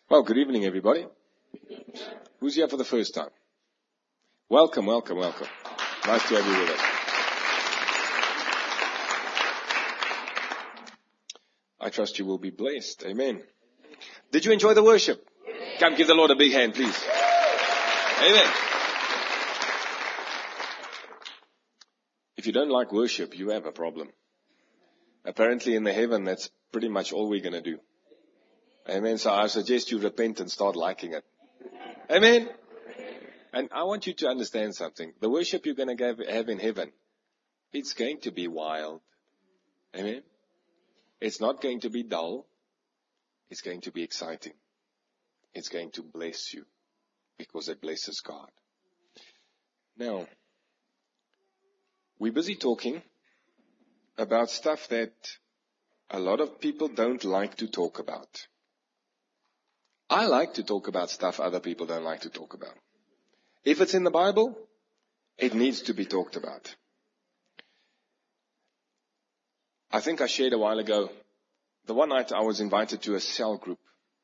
Well, good evening, everybody. Who's here for the first time? Welcome, welcome, welcome. Nice to have you with us. I trust you will be blessed. Amen. Did you enjoy the worship? Come give the Lord a big hand, please. Amen. If you don't like worship, you have a problem. Apparently in the heaven, that's pretty much all we're going to do. Amen. So I suggest you repent and start liking it. Amen. And I want you to understand something. The worship you're going to have in heaven, it's going to be wild. Amen. It's not going to be dull. It's going to be exciting. It's going to bless you because it blesses God. Now, we're busy talking about stuff that a lot of people don't like to talk about. I like to talk about stuff other people don't like to talk about. If it's in the Bible, it needs to be talked about. I think I shared a while ago, the one night I was invited to a cell group.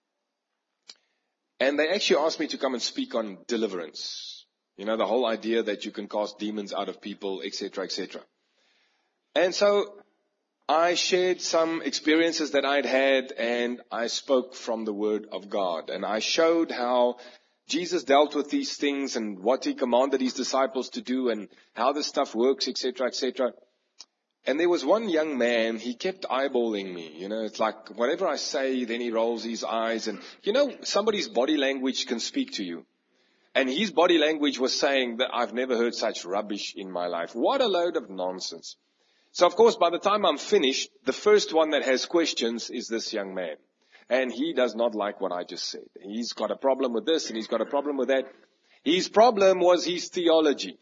And they actually asked me to come and speak on deliverance. You know, the whole idea that you can cast demons out of people, etc., etc. And so I shared some experiences that I'd had, and I spoke from the Word of God. And I showed how Jesus dealt with these things and what He commanded His disciples to do and how this stuff works, etc., etc. And there was one young man, he kept eyeballing me. You know, it's like whatever I say, then he rolls his eyes. And, you know, somebody's body language can speak to you. And his body language was saying that I've never heard such rubbish in my life. What a load of nonsense. So, of course, by the time I'm finished, the first one that has questions is this young man. And he does not like what I just said. He's got a problem with this and he's got a problem with that. His problem was his theology.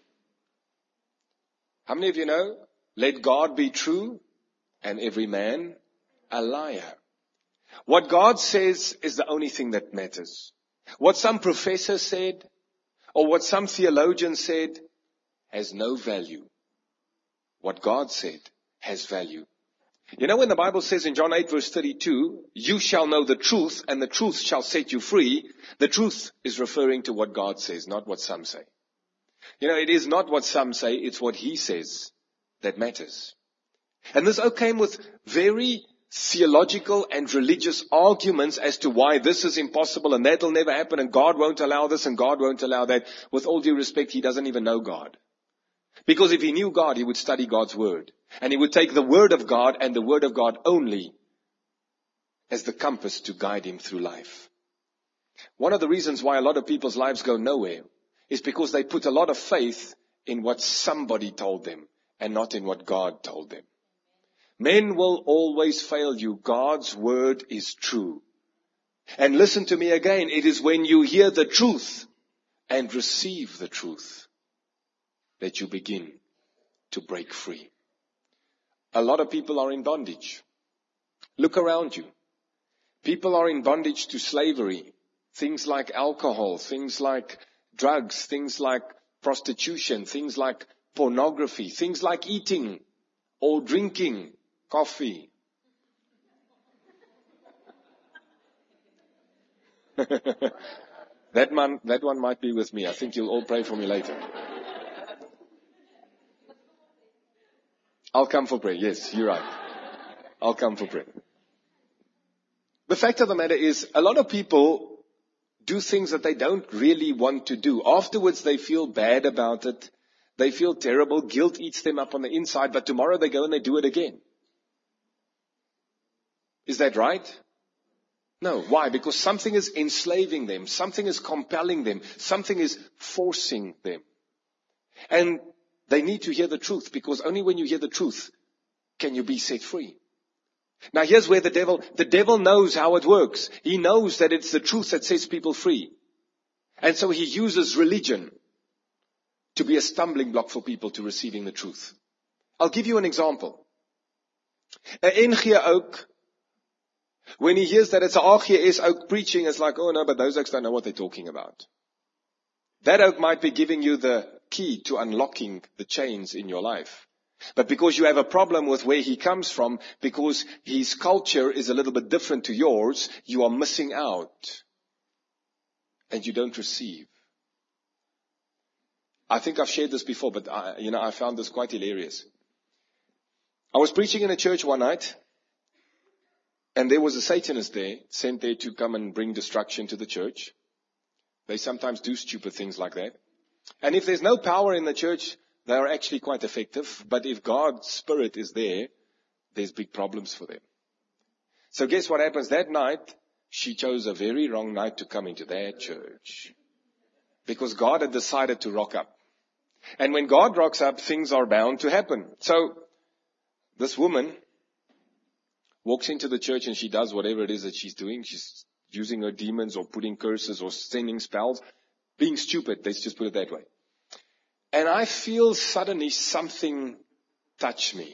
How many of you know? Let God be true and every man a liar. What God says is the only thing that matters. What some professor said or what some theologian said has no value. What God said has value. You know when the Bible says in John 8 verse 32, you shall know the truth and the truth shall set you free. The truth is referring to what God says, not what some say. You know, it is not what some say, it's what He says that matters. And this all came with very theological and religious arguments as to why this is impossible and that'll never happen and God won't allow this and God won't allow that. With all due respect, he doesn't even know God. Because if he knew God, he would study God's Word. And he would take the Word of God and the Word of God only as the compass to guide him through life. One of the reasons why a lot of people's lives go nowhere is because they put a lot of faith in what somebody told them and not in what God told them. Men will always fail you. God's Word is true. And listen to me again. It is when you hear the truth and receive the truth that you begin to break free. A lot of people are in bondage. Look around you. People are in bondage to slavery. Things like alcohol, things like drugs, things like prostitution, things like pornography, things like eating or drinking coffee. That one might be with me. I think you'll all pray for me later. I'll come for prayer. Yes, you're right. I'll come for prayer. The fact of the matter is, a lot of people do things that they don't really want to do. Afterwards, they feel bad about it. They feel terrible. Guilt eats them up on the inside, but tomorrow they go and they do it again. Is that right? No. Why? Because something is enslaving them. Something is compelling them. Something is forcing them. And they need to hear the truth, because only when you hear the truth can you be set free. Now here's where the devil knows how it works. He knows that it's the truth that sets people free. And so he uses religion to be a stumbling block for people to receiving the truth. I'll give you an example. NG Oak, when he hears that it's an AGS Oak preaching, it's like, oh no, but those oaks don't know what they're talking about. That oak might be giving you the key to unlocking the chains in your life. But because you have a problem with where he comes from, because his culture is a little bit different to yours, you are missing out and you don't receive. I think I've shared this before, but I found this quite hilarious. I was preaching in a church one night, and there was a Satanist there, sent there to come and bring destruction to the church. They sometimes do stupid things like that. And if there's no power in the church, they are actually quite effective. But if God's Spirit is there, there's big problems for them. So guess what happens? That night, she chose a very wrong night to come into that church. Because God had decided to rock up. And when God rocks up, things are bound to happen. So this woman walks into the church and she does whatever it is that she's doing. She's using her demons or putting curses or sending spells. Being stupid, let's just put it that way. And I feel suddenly something touch me.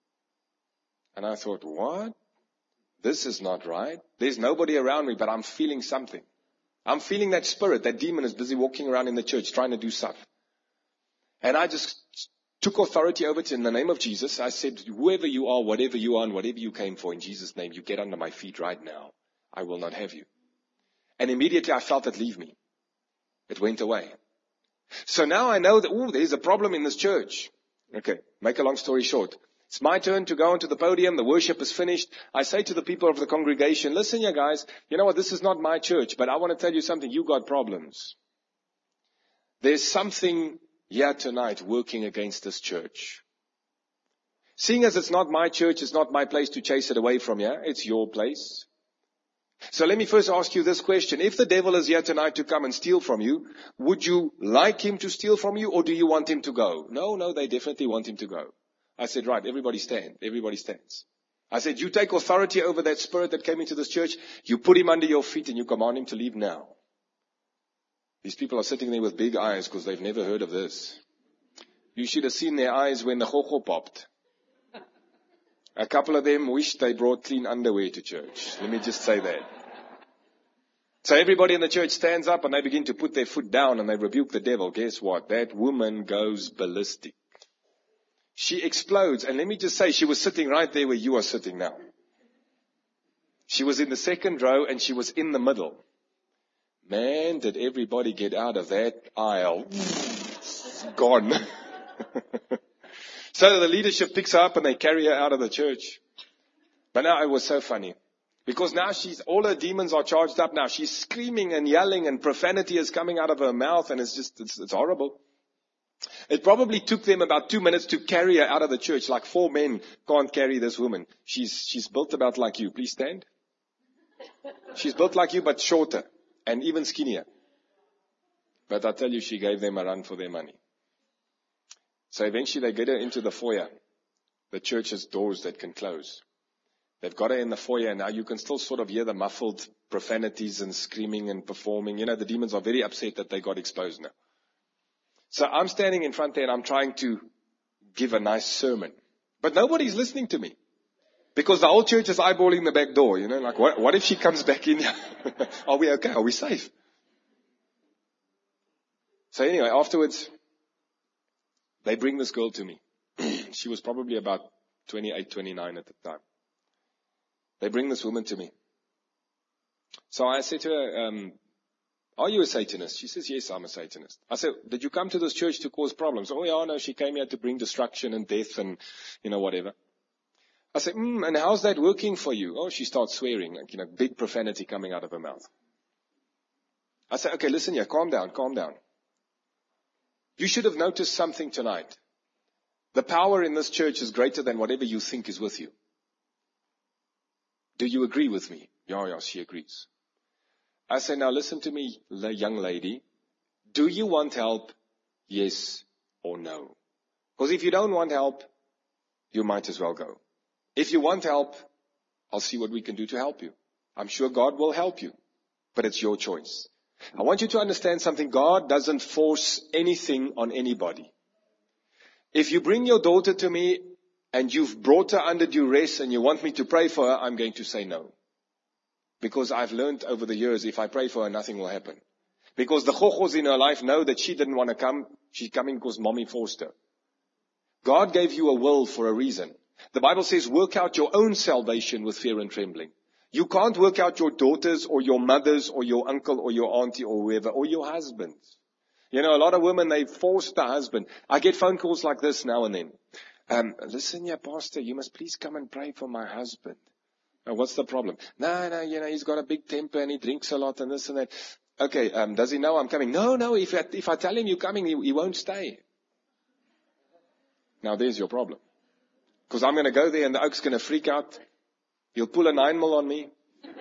And I thought, what? This is not right. There's nobody around me, but I'm feeling something. I'm feeling that spirit, that demon is busy walking around in the church trying to do stuff. And I just took authority over it in the name of Jesus. I said, whoever you are, whatever you are, and whatever you came for, in Jesus' name, you get under my feet right now. I will not have you. And immediately I felt it leave me. It went away. So now I know that, there's a problem in this church. Okay, make a long story short. It's my turn to go onto the podium. The worship is finished. I say to the people of the congregation, listen, you guys, you know what? This is not my church, but I want to tell you something. You got problems. There's something here tonight working against this church. Seeing as it's not my church, it's not my place to chase it away from you. It's your place. So let me first ask you this question. If the devil is here tonight to come and steal from you, would you like him to steal from you or do you want him to go? No, they definitely want him to go. I said, right, everybody stand. Everybody stands. I said, you take authority over that spirit that came into this church. You put him under your feet and you command him to leave now. These people are sitting there with big eyes because they've never heard of this. You should have seen their eyes when the ho-ho popped. A couple of them wished they brought clean underwear to church. Let me just say that. So everybody in the church stands up and they begin to put their foot down and they rebuke the devil. Guess what? That woman goes ballistic. She explodes. And let me just say, she was sitting right there where you are sitting now. She was in the second row and she was in the middle. Man, did everybody get out of that aisle. Gone. So the leadership picks her up and they carry her out of the church. But now it was so funny. Because now all her demons are charged up now. She's screaming and yelling and profanity is coming out of her mouth and it's horrible. It probably took them about 2 minutes to carry her out of the church. Like 4 men can't carry this woman. She's built about like you. Please stand. She's built like you but shorter and even skinnier. But I tell you, she gave them a run for their money. So eventually they get her into the foyer. The church has doors that can close. They've got her in the foyer and now you can still sort of hear the muffled profanities and screaming and performing. You know, the demons are very upset that they got exposed now. So I'm standing in front there and I'm trying to give a nice sermon. But nobody's listening to me. Because the whole church is eyeballing the back door, you know, like what if she comes back in here? Are we okay? Are we safe? So anyway, afterwards, they bring this girl to me. She was probably about 28, 29 at the time. They bring this woman to me. So I said to her, are you a Satanist? She says, yes, I'm a Satanist. I said, did you come to this church to cause problems? Oh, yeah, no, she came here to bring destruction and death and, whatever. I said, and how's that working for you? Oh, she starts swearing, like, big profanity coming out of her mouth. I said, okay, listen here, calm down. You should have noticed something tonight. The power in this church is greater than whatever you think is with you. Do you agree with me? Yeah, she agrees. I say, now listen to me, young lady. Do you want help? Yes or no? Because if you don't want help, you might as well go. If you want help, I'll see what we can do to help you. I'm sure God will help you, but it's your choice. I want you to understand something. God doesn't force anything on anybody. If you bring your daughter to me and you've brought her under duress and you want me to pray for her, I'm going to say no. Because I've learned over the years, if I pray for her, nothing will happen. Because the chochos in her life know that she didn't want to come. She's coming because mommy forced her. God gave you a will for a reason. The Bible says, work out your own salvation with fear and trembling. You can't work out your daughters or your mothers or your uncle or your auntie or whoever or your husband. You know, a lot of women, they force the husband. I get phone calls like this now and then. Listen, yeah, pastor, you must please come and pray for my husband. What's the problem? No, he's got a big temper and he drinks a lot and this and that. Okay, does he know I'm coming? No, if I tell him you're coming, he won't stay. Now there's your problem. Because I'm going to go there and the oak's going to freak out. He'll pull a 9mm on me.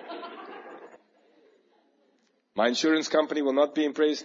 My insurance company will not be impressed.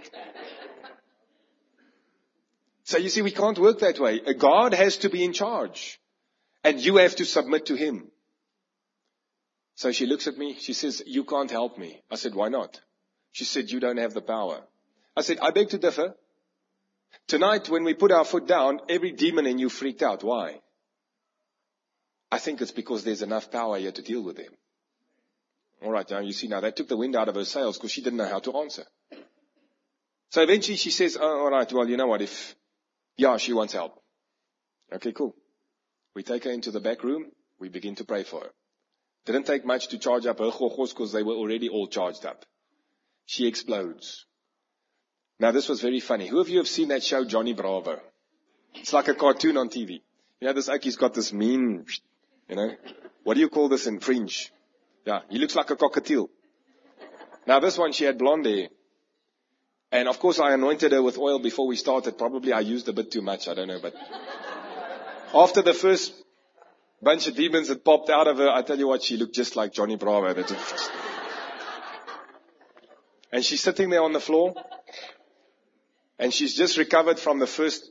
So you see, we can't work that way. God has to be in charge. And you have to submit to Him. So she looks at me. She says, you can't help me. I said, why not? She said, you don't have the power. I said, I beg to differ. Tonight, when we put our foot down, every demon in you freaked out. Why? I think it's because there's enough power here to deal with them. All right, now you see, now that took the wind out of her sails because she didn't know how to answer. So eventually she says, oh, all right, well, you know what, she wants help. Okay, cool. We take her into the back room. We begin to pray for her. Didn't take much to charge up her chogos because they were already all charged up. She explodes. Now this was very funny. Who of you have seen that show, Johnny Bravo? It's like a cartoon on TV. You know, this Aki's got this mean, what do you call this in French? Yeah, he looks like a cockatiel. Now this one, she had blonde hair. And of course I anointed her with oil before we started. Probably I used a bit too much, I don't know. But after the first bunch of demons that popped out of her, I tell you what, she looked just like Johnny Bravo. And she's sitting there on the floor. And she's just recovered from the first,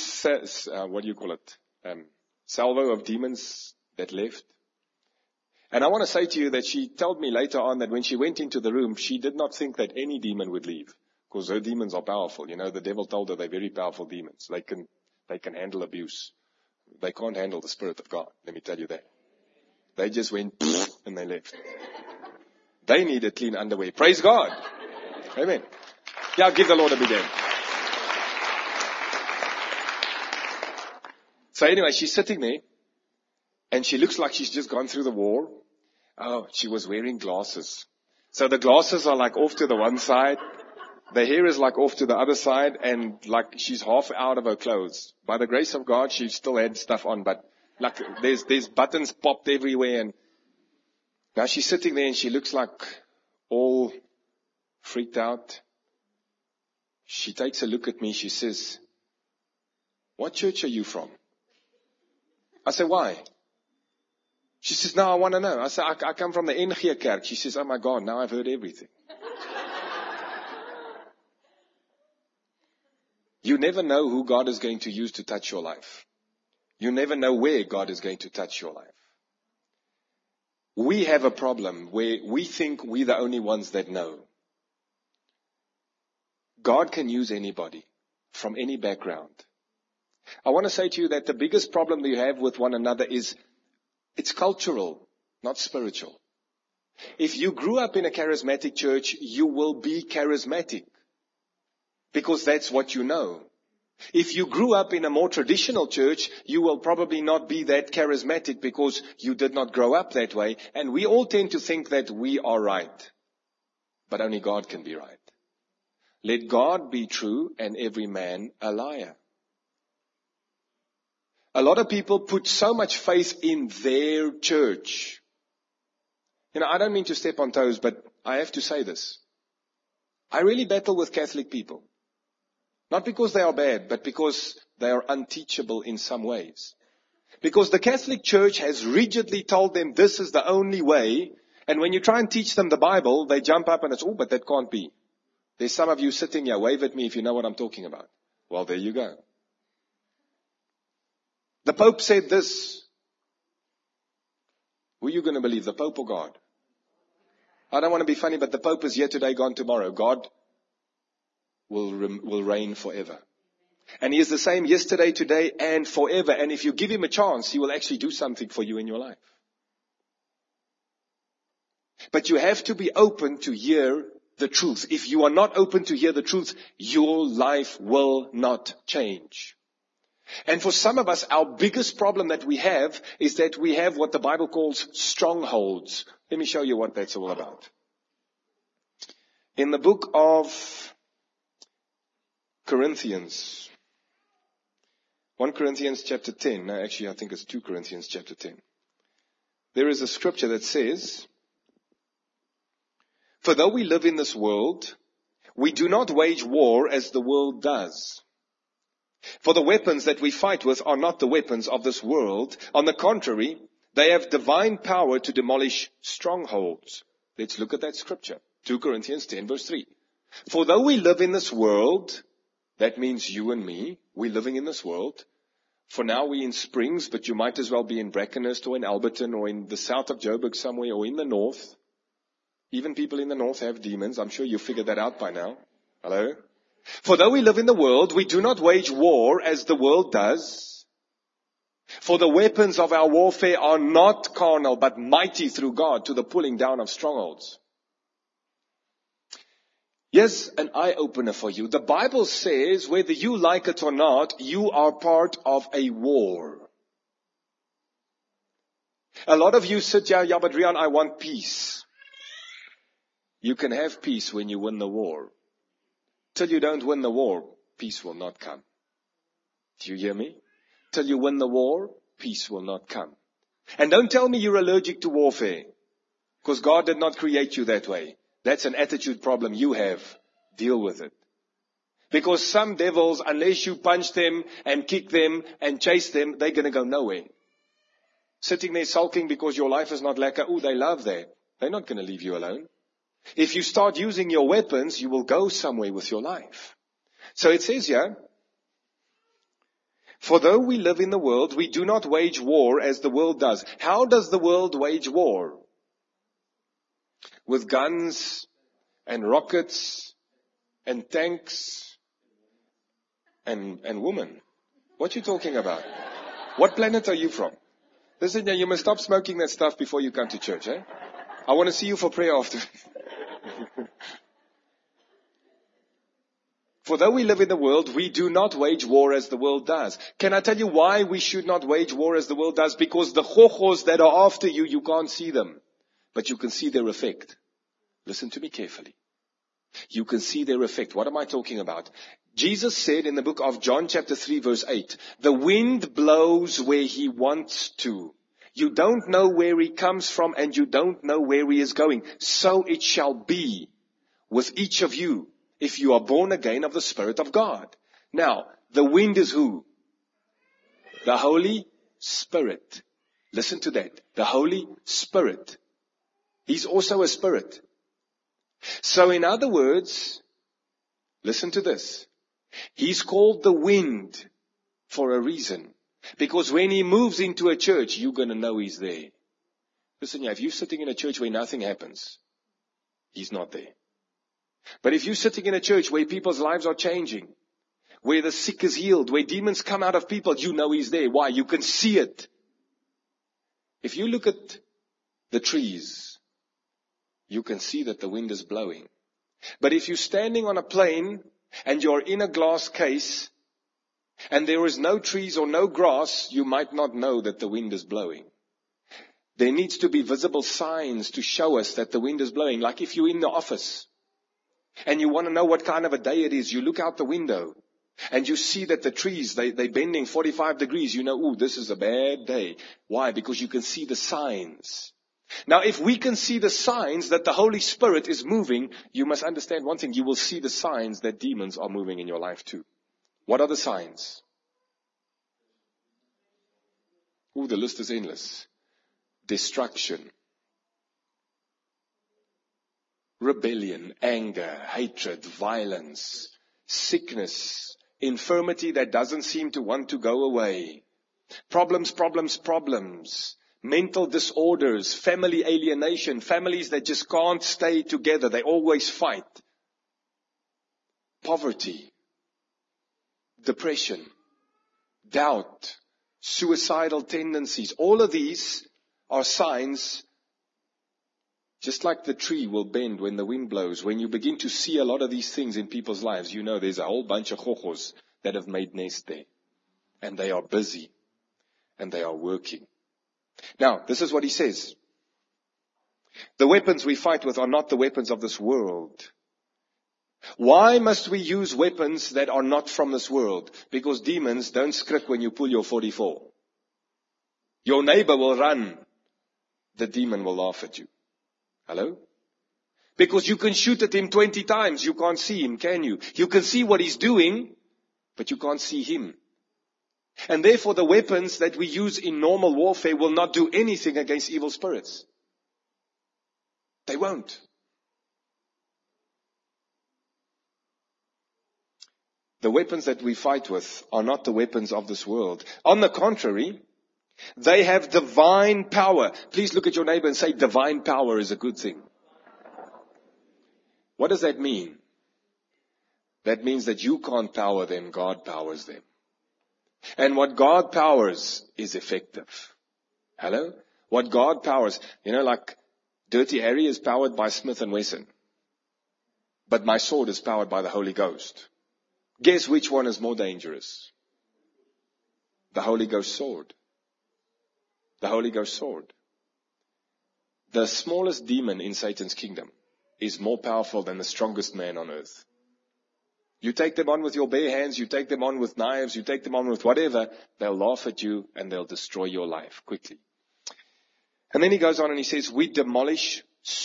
salvo of demons that left. And I want to say to you that she told me later on that when she went into the room, she did not think that any demon would leave. Because her demons are powerful. You know, the devil told her they're very powerful demons. They can handle abuse. They can't handle the Spirit of God. Let me tell you that. They just went and they left. They needed clean underwear. Praise God. Amen. Yeah, give the Lord a big hand. So anyway, she's sitting there and she looks like she's just gone through the war. Oh, she was wearing glasses. So the glasses are like off to the one side. The hair is like off to the other side and like she's half out of her clothes. By the grace of God, she still had stuff on, but like there's buttons popped everywhere. And now she's sitting there and she looks like all freaked out. She takes a look at me. She says, what church are you from? I said, why? She says, no, I want to know. I said, I come from the NG Kerk. She says, oh my God, now I've heard everything. You never know who God is going to use to touch your life. You never know where God is going to touch your life. We have a problem where we think we're the only ones that know. God can use anybody from any background. I want to say to you that the biggest problem that you have with one another is it's cultural, not spiritual. If you grew up in a charismatic church, you will be charismatic. Because that's what you know. If you grew up in a more traditional church, you will probably not be that charismatic because you did not grow up that way. And we all tend to think that we are right. But only God can be right. Let God be true and every man a liar. A lot of people put so much faith in their church. You know, I don't mean to step on toes, but I have to say this. I really battle with Catholic people. Not because they are bad, but because they are unteachable in some ways. Because the Catholic Church has rigidly told them this is the only way. And when you try and teach them the Bible, they jump up and it's, oh, but that can't be. There's some of you sitting here, wave at me if you know what I'm talking about. Well, there you go. The Pope said this. Who are you going to believe, the Pope or God? I don't want to be funny, but the Pope is here today, gone tomorrow. God will reign forever. And He is the same yesterday, today, and forever. And if you give Him a chance, He will actually do something for you in your life. But you have to be open to hear the truth. If you are not open to hear the truth, your life will not change. And for some of us, our biggest problem that we have is that we have what the Bible calls strongholds. Let me show you what that's all about. In the book of Corinthians, 1 Corinthians chapter 10, no, actually I think it's 2 Corinthians chapter 10. There is a scripture that says, "For though we live in this world, we do not wage war as the world does. For the weapons that we fight with are not the weapons of this world. On the contrary, they have divine power to demolish strongholds." Let's look at that scripture. 2 Corinthians 10 verse 3. "For though we live in this world," that means you and me, we're living in this world. For now we're in Springs, but you might as well be in Brackenhurst or in Alberton or in the south of Joburg somewhere or in the north. Even people in the north have demons. I'm sure you figured that out by now. Hello? "For though we live in the world, we do not wage war as the world does. For the weapons of our warfare are not carnal, but mighty through God to the pulling down of strongholds." Here's an eye-opener for you. The Bible says, whether you like it or not, you are part of a war. A lot of you sit here, "Yeah, but Rian, I want peace." You can have peace when you win the war. Till you don't win the war, peace will not come. Do you hear me? Till you win the war, peace will not come. And don't tell me you're allergic to warfare, because God did not create you that way. That's an attitude problem you have. Deal with it. Because some devils, unless you punch them and kick them and chase them, they're going to go nowhere. Sitting there sulking because your life is not lekker. Oh, they love that. They're not going to leave you alone. If you start using your weapons, you will go somewhere with your life. So it says here, "For though we live in the world, we do not wage war as the world does." How does the world wage war? With guns and rockets and tanks and women. What are you talking about? What planet are you from? Listen, you must stop smoking that stuff before you come to church. Eh? I want to see you for prayer after. "For though we live in the world, we do not wage war as the world does." Can I tell you why we should not wage war as the world does? Because the chochos that are after you, you can't see them. But you can see their effect. Listen to me carefully. You can see their effect. What am I talking about? Jesus said in the book of John chapter 3 verse 8, "The wind blows where he wants to. You don't know where he comes from and you don't know where he is going. So it shall be with each of you if you are born again of the Spirit of God." Now, the wind is who? The Holy Spirit. Listen to that. The Holy Spirit. He's also a spirit. So in other words, listen to this. He's called the wind for a reason. Because when he moves into a church, you're going to know he's there. Listen, if you're sitting in a church where nothing happens, he's not there. But if you're sitting in a church where people's lives are changing, where the sick is healed, where demons come out of people, you know he's there. Why? You can see it. If you look at the trees, you can see that the wind is blowing. But if you're standing on a plane and you're in a glass case and there is no trees or no grass, you might not know that the wind is blowing. There needs to be visible signs to show us that the wind is blowing. Like if you're in the office and you want to know what kind of a day it is, you look out the window and you see that the trees, they're bending 45 degrees. You know, this is a bad day. Why? Because you can see the signs. Now, if we can see the signs that the Holy Spirit is moving, you must understand one thing. You will see the signs that demons are moving in your life too. What are the signs? The list is endless. Destruction, rebellion, anger, hatred, violence, sickness, infirmity that doesn't seem to want to go away, problems, mental disorders, family alienation, families that just can't stay together. They always fight. Poverty, depression, doubt, suicidal tendencies. All of these are signs, just like the tree will bend when the wind blows. When you begin to see a lot of these things in people's lives, you know there's a whole bunch of chochos that have made nest there. And they are busy. And they are working. Now, this is what he says. The weapons we fight with are not the weapons of this world. Why must we use weapons that are not from this world? Because demons don't skrik when you pull your 44. Your neighbor will run. The demon will laugh at you. Hello? Because you can shoot at him 20 times. You can't see him, can you? You can see what he's doing, but you can't see him. And therefore the weapons that we use in normal warfare will not do anything against evil spirits. They won't. The weapons that we fight with are not the weapons of this world. On the contrary, they have divine power. Please look at your neighbor and say, divine power is a good thing. What does that mean? That means that you can't power them, God powers them. And what God powers is effective. Hello? What God powers, like Dirty Harry is powered by Smith & Wesson. But my sword is powered by the Holy Ghost. Guess which one is more dangerous? The Holy Ghost sword. The Holy Ghost sword. The smallest demon in Satan's kingdom is more powerful than the strongest man on earth. You take them on with your bare hands, you take them on with knives, you take them on with whatever, they'll laugh at you and they'll destroy your life quickly. And then he goes on and he says, we demolish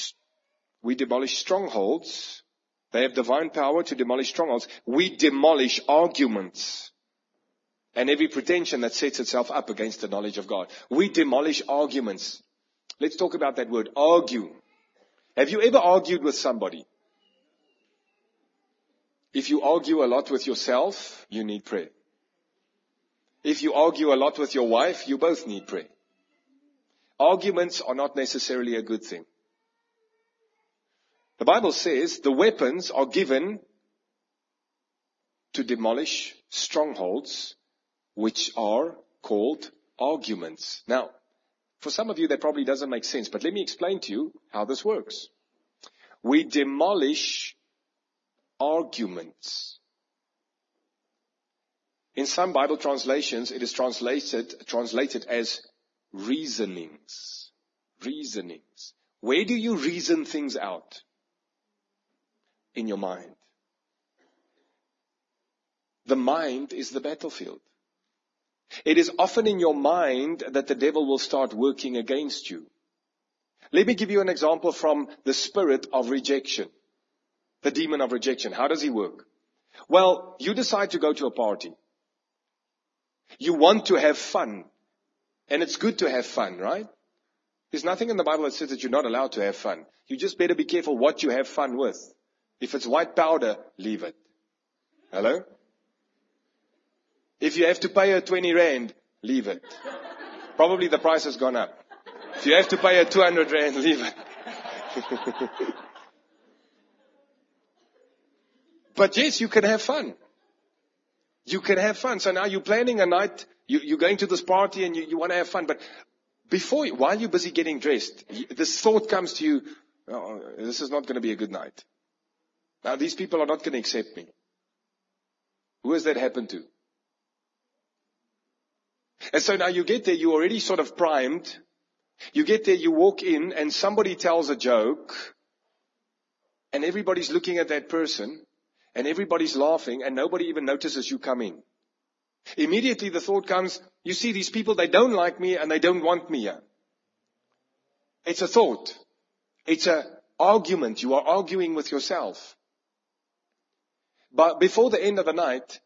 strongholds. They have divine power to demolish strongholds. We demolish arguments and every pretension that sets itself up against the knowledge of God. We demolish arguments. Let's talk about that word, argue. Have you ever argued with somebody? If you argue a lot with yourself, you need prayer. If you argue a lot with your wife, you both need prayer. Arguments are not necessarily a good thing. The Bible says the weapons are given to demolish strongholds, which are called arguments. Now, for some of you that probably doesn't make sense, but let me explain to you how this works. We demolish arguments. In some Bible translations, it is translated as reasonings. Reasonings. Where do you reason things out? In your mind. The mind is the battlefield. It is often in your mind that the devil will start working against you. Let me give you an example from the spirit of rejection. The demon of rejection. How does he work? Well, you decide to go to a party. You want to have fun. And it's good to have fun, right? There's nothing in the Bible that says that you're not allowed to have fun. You just better be careful what you have fun with. If it's white powder, leave it. Hello? If you have to pay her 20 rand, leave it. Probably the price has gone up. If you have to pay her 200 rand, leave it. But yes, you can have fun. You can have fun. So now you're planning a night, you're going to this party and you want to have fun. But while you're busy getting dressed, this thought comes to you, oh, this is not going to be a good night. Now these people are not going to accept me. Who has that happened to? And so now you get there, you're already sort of primed. You get there, you walk in and somebody tells a joke and everybody's looking at that person and everybody's laughing and nobody even notices you come in. Immediately the thought comes, you see these people, they don't like me and they don't want me here. It's a thought. It's an argument. You are arguing with yourself. But before the end of the night,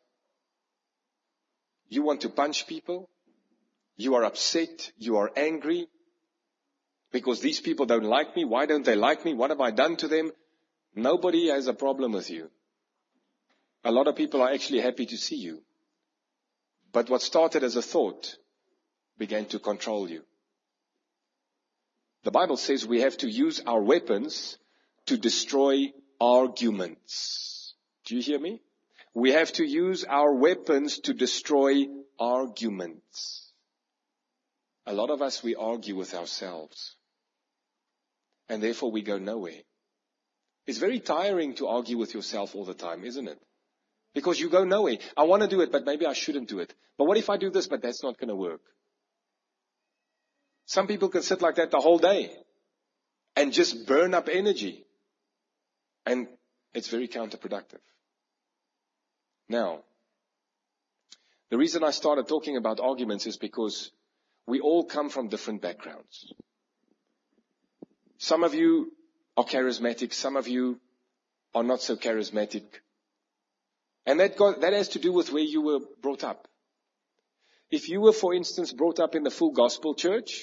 you want to punch people. You are upset. You are angry. Because these people don't like me. Why don't they like me? What have I done to them? Nobody has a problem with you. A lot of people are actually happy to see you. But what started as a thought began to control you. The Bible says we have to use our weapons to destroy arguments. Do you hear me? We have to use our weapons to destroy arguments. A lot of us, we argue with ourselves. And therefore we go nowhere. It's very tiring to argue with yourself all the time, isn't it? Because you go nowhere. I want to do it, but maybe I shouldn't do it. But what if I do this, but that's not going to work? Some people can sit like that the whole day. and just burn up energy. And it's very counterproductive. Now, the reason I started talking about arguments is because we all come from different backgrounds. Some of you are charismatic, some of you are not so charismatic. And that has to do with where you were brought up. If you were, for instance, brought up in the full gospel church,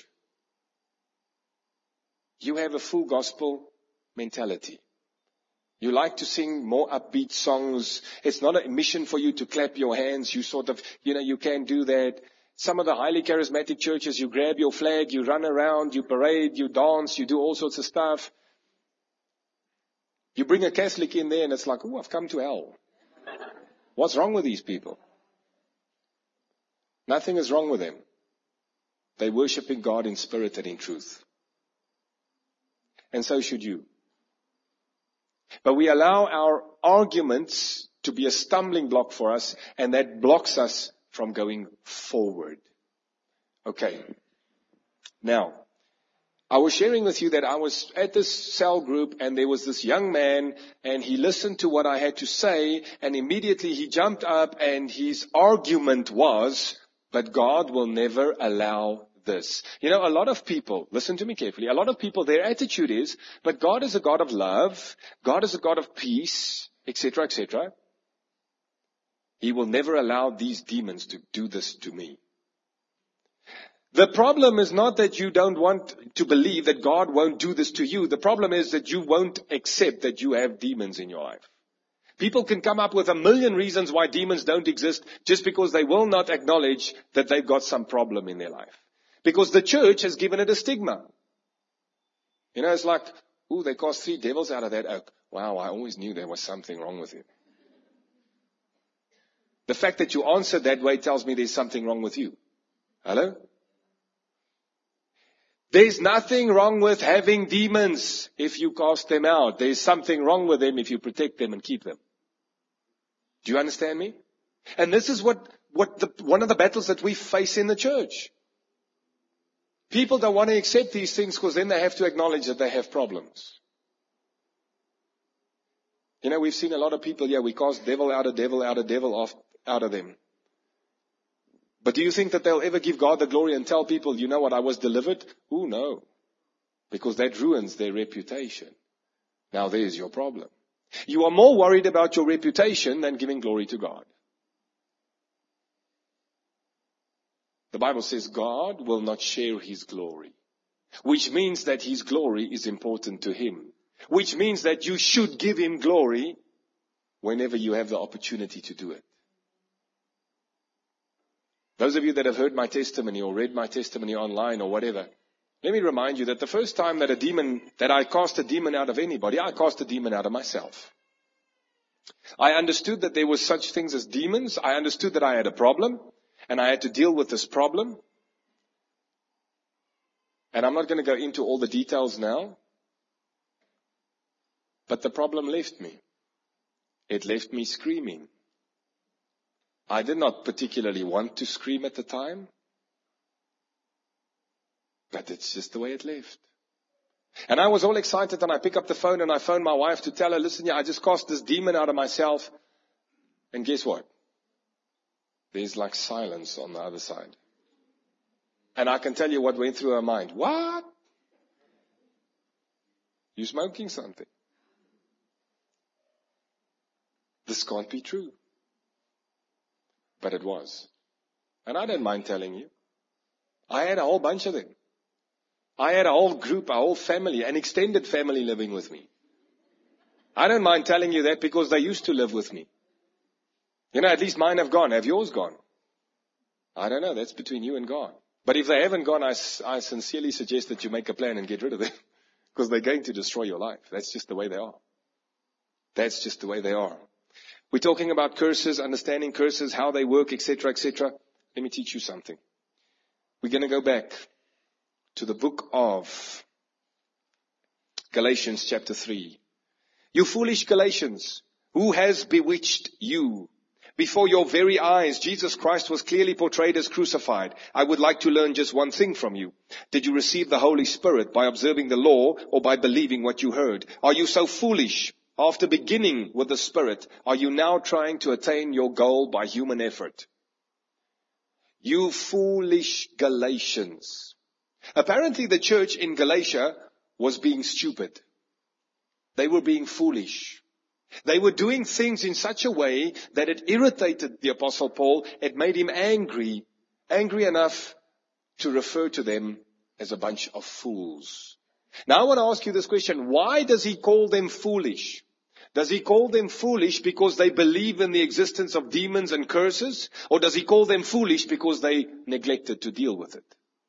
you have a full gospel mentality. You like to sing more upbeat songs. It's not a mission for you to clap your hands. You sort of, you can do that. Some of the highly charismatic churches, you grab your flag, you run around, you parade, you dance, you do all sorts of stuff. You bring a Catholic in there and it's like, I've come to hell. What's wrong with these people? Nothing is wrong with them. They're worshiping God in spirit and in truth. And so should you. But we allow our arguments to be a stumbling block for us, and that blocks us from going forward. Okay. Now, I was sharing with you that I was at this cell group, and there was this young man, and he listened to what I had to say, and immediately he jumped up, and his argument was, but God will never allow this. A lot of people, listen to me carefully, a lot of people, their attitude is, but God is a God of love, God is a God of peace, etc., etc. He will never allow these demons to do this to me. The problem is not that you don't want to believe that God won't do this to you. The problem is that you won't accept that you have demons in your life. People can come up with a million reasons why demons don't exist just because they will not acknowledge that they've got some problem in their life. Because the church has given it a stigma. It's like, they cast 3 devils out of that oak. Wow, I always knew there was something wrong with him. The fact that you answered that way tells me there's something wrong with you. Hello? There's nothing wrong with having demons if you cast them out. There's something wrong with them if you protect them and keep them. Do you understand me? And this is one of the battles that we face in the church. People don't want to accept these things because then they have to acknowledge that they have problems. We've seen a lot of people, we cast devil out of them. But do you think that they'll ever give God the glory and tell people, I was delivered? No. Because that ruins their reputation. Now there's your problem. You are more worried about your reputation than giving glory to God. The Bible says God will not share His glory, which means that His glory is important to Him, which means that you should give Him glory whenever you have the opportunity to do it. Those of you that have heard my testimony or read my testimony online or whatever, let me remind you that the first time that I cast a demon out of anybody, I cast a demon out of myself. I understood that there was such things as demons. I understood that I had a problem. And I had to deal with this problem. And I'm not going to go into all the details now. But the problem left me. It left me screaming. I did not particularly want to scream at the time. But it's just the way it left. And I was all excited and I pick up the phone and I phone my wife to tell her, listen, I just cast this demon out of myself. And guess what? There's like silence on the other side. And I can tell you what went through her mind. What? You smoking something? This can't be true. But it was. And I don't mind telling you. I had a whole bunch of them. I had a whole group, a whole family, an extended family living with me. I don't mind telling you that because they used to live with me. At least mine have gone. Have yours gone? I don't know. That's between you and God. But if they haven't gone, I sincerely suggest that you make a plan and get rid of them. Because they're going to destroy your life. That's just the way they are. That's just the way they are. We're talking about curses, understanding curses, how they work, etc., etc. Let me teach you something. We're going to go back to the book of Galatians chapter 3. You foolish Galatians, who has bewitched you? Before your very eyes, Jesus Christ was clearly portrayed as crucified. I would like to learn just one thing from you. Did you receive the Holy Spirit by observing the law or by believing what you heard? Are you so foolish? After beginning with the Spirit, are you now trying to attain your goal by human effort? You foolish Galatians. Apparently the church in Galatia was being stupid. They were being foolish. They were doing things in such a way that it irritated the Apostle Paul. It made him angry enough to refer to them as a bunch of fools. Now I want to ask you this question. Why does he call them foolish? Does he call them foolish because they believe in the existence of demons and curses? Or does he call them foolish because they neglected to deal with it?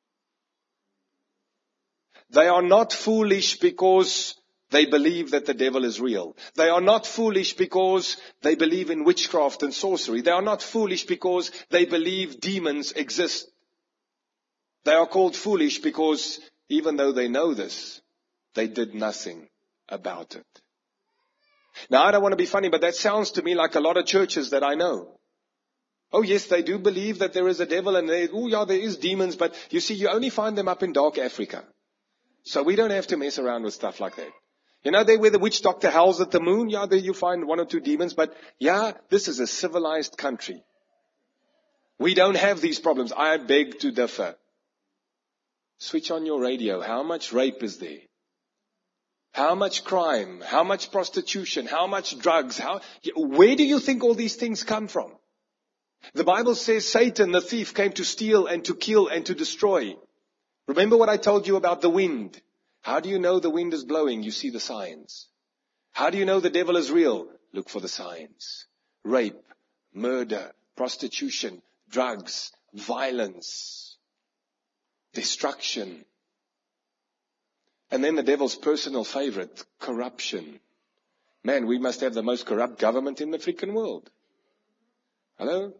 They are not foolish because they believe that the devil is real. They are not foolish because they believe in witchcraft and sorcery. They are not foolish because they believe demons exist. They are called foolish because even though they know this, they did nothing about it. Now, I don't want to be funny, but that sounds to me like a lot of churches that I know. Oh yes, they do believe that there is a devil and there is demons, but you see, you only find them up in dark Africa. So we don't have to mess around with stuff like that. You know, where the witch doctor howls at the moon, there you find one or two demons, but this is a civilized country. We don't have these problems. I beg to differ. Switch on your radio. How much rape is there? How much crime? How much prostitution? How much drugs? Where do you think all these things come from? The Bible says Satan, the thief, came to steal and to kill and to destroy. Remember what I told you about the wind? How do you know the wind is blowing? You see the signs. How do you know the devil is real? Look for the signs. Rape, murder, prostitution, drugs, violence, destruction. And then the devil's personal favorite, corruption. Man, we must have the most corrupt government in the freaking world. Hello?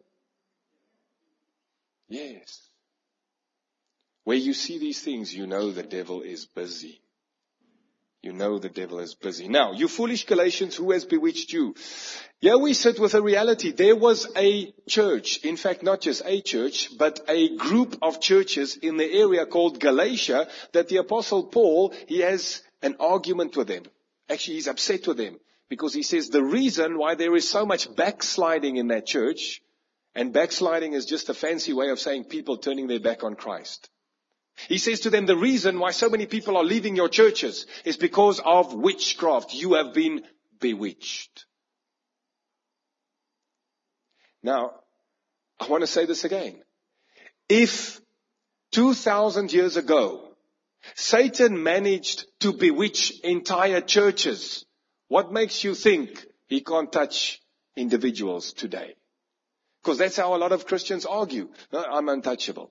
Yes. Where you see these things, you know the devil is busy. You know the devil is busy. Now, you foolish Galatians, who has bewitched you? Here we sit with a reality. There was a church, in fact not just a church, but a group of churches in the area called Galatia that the Apostle Paul, he has an argument with them. Actually, he's upset with them because he says the reason why there is so much backsliding in that church, and backsliding is just a fancy way of saying people turning their back on Christ. He says to them, the reason why so many people are leaving your churches is because of witchcraft. You have been bewitched. Now, I want to say this again. If 2,000 years ago, Satan managed to bewitch entire churches, what makes you think he can't touch individuals today? Because that's how a lot of Christians argue. No, I'm untouchable.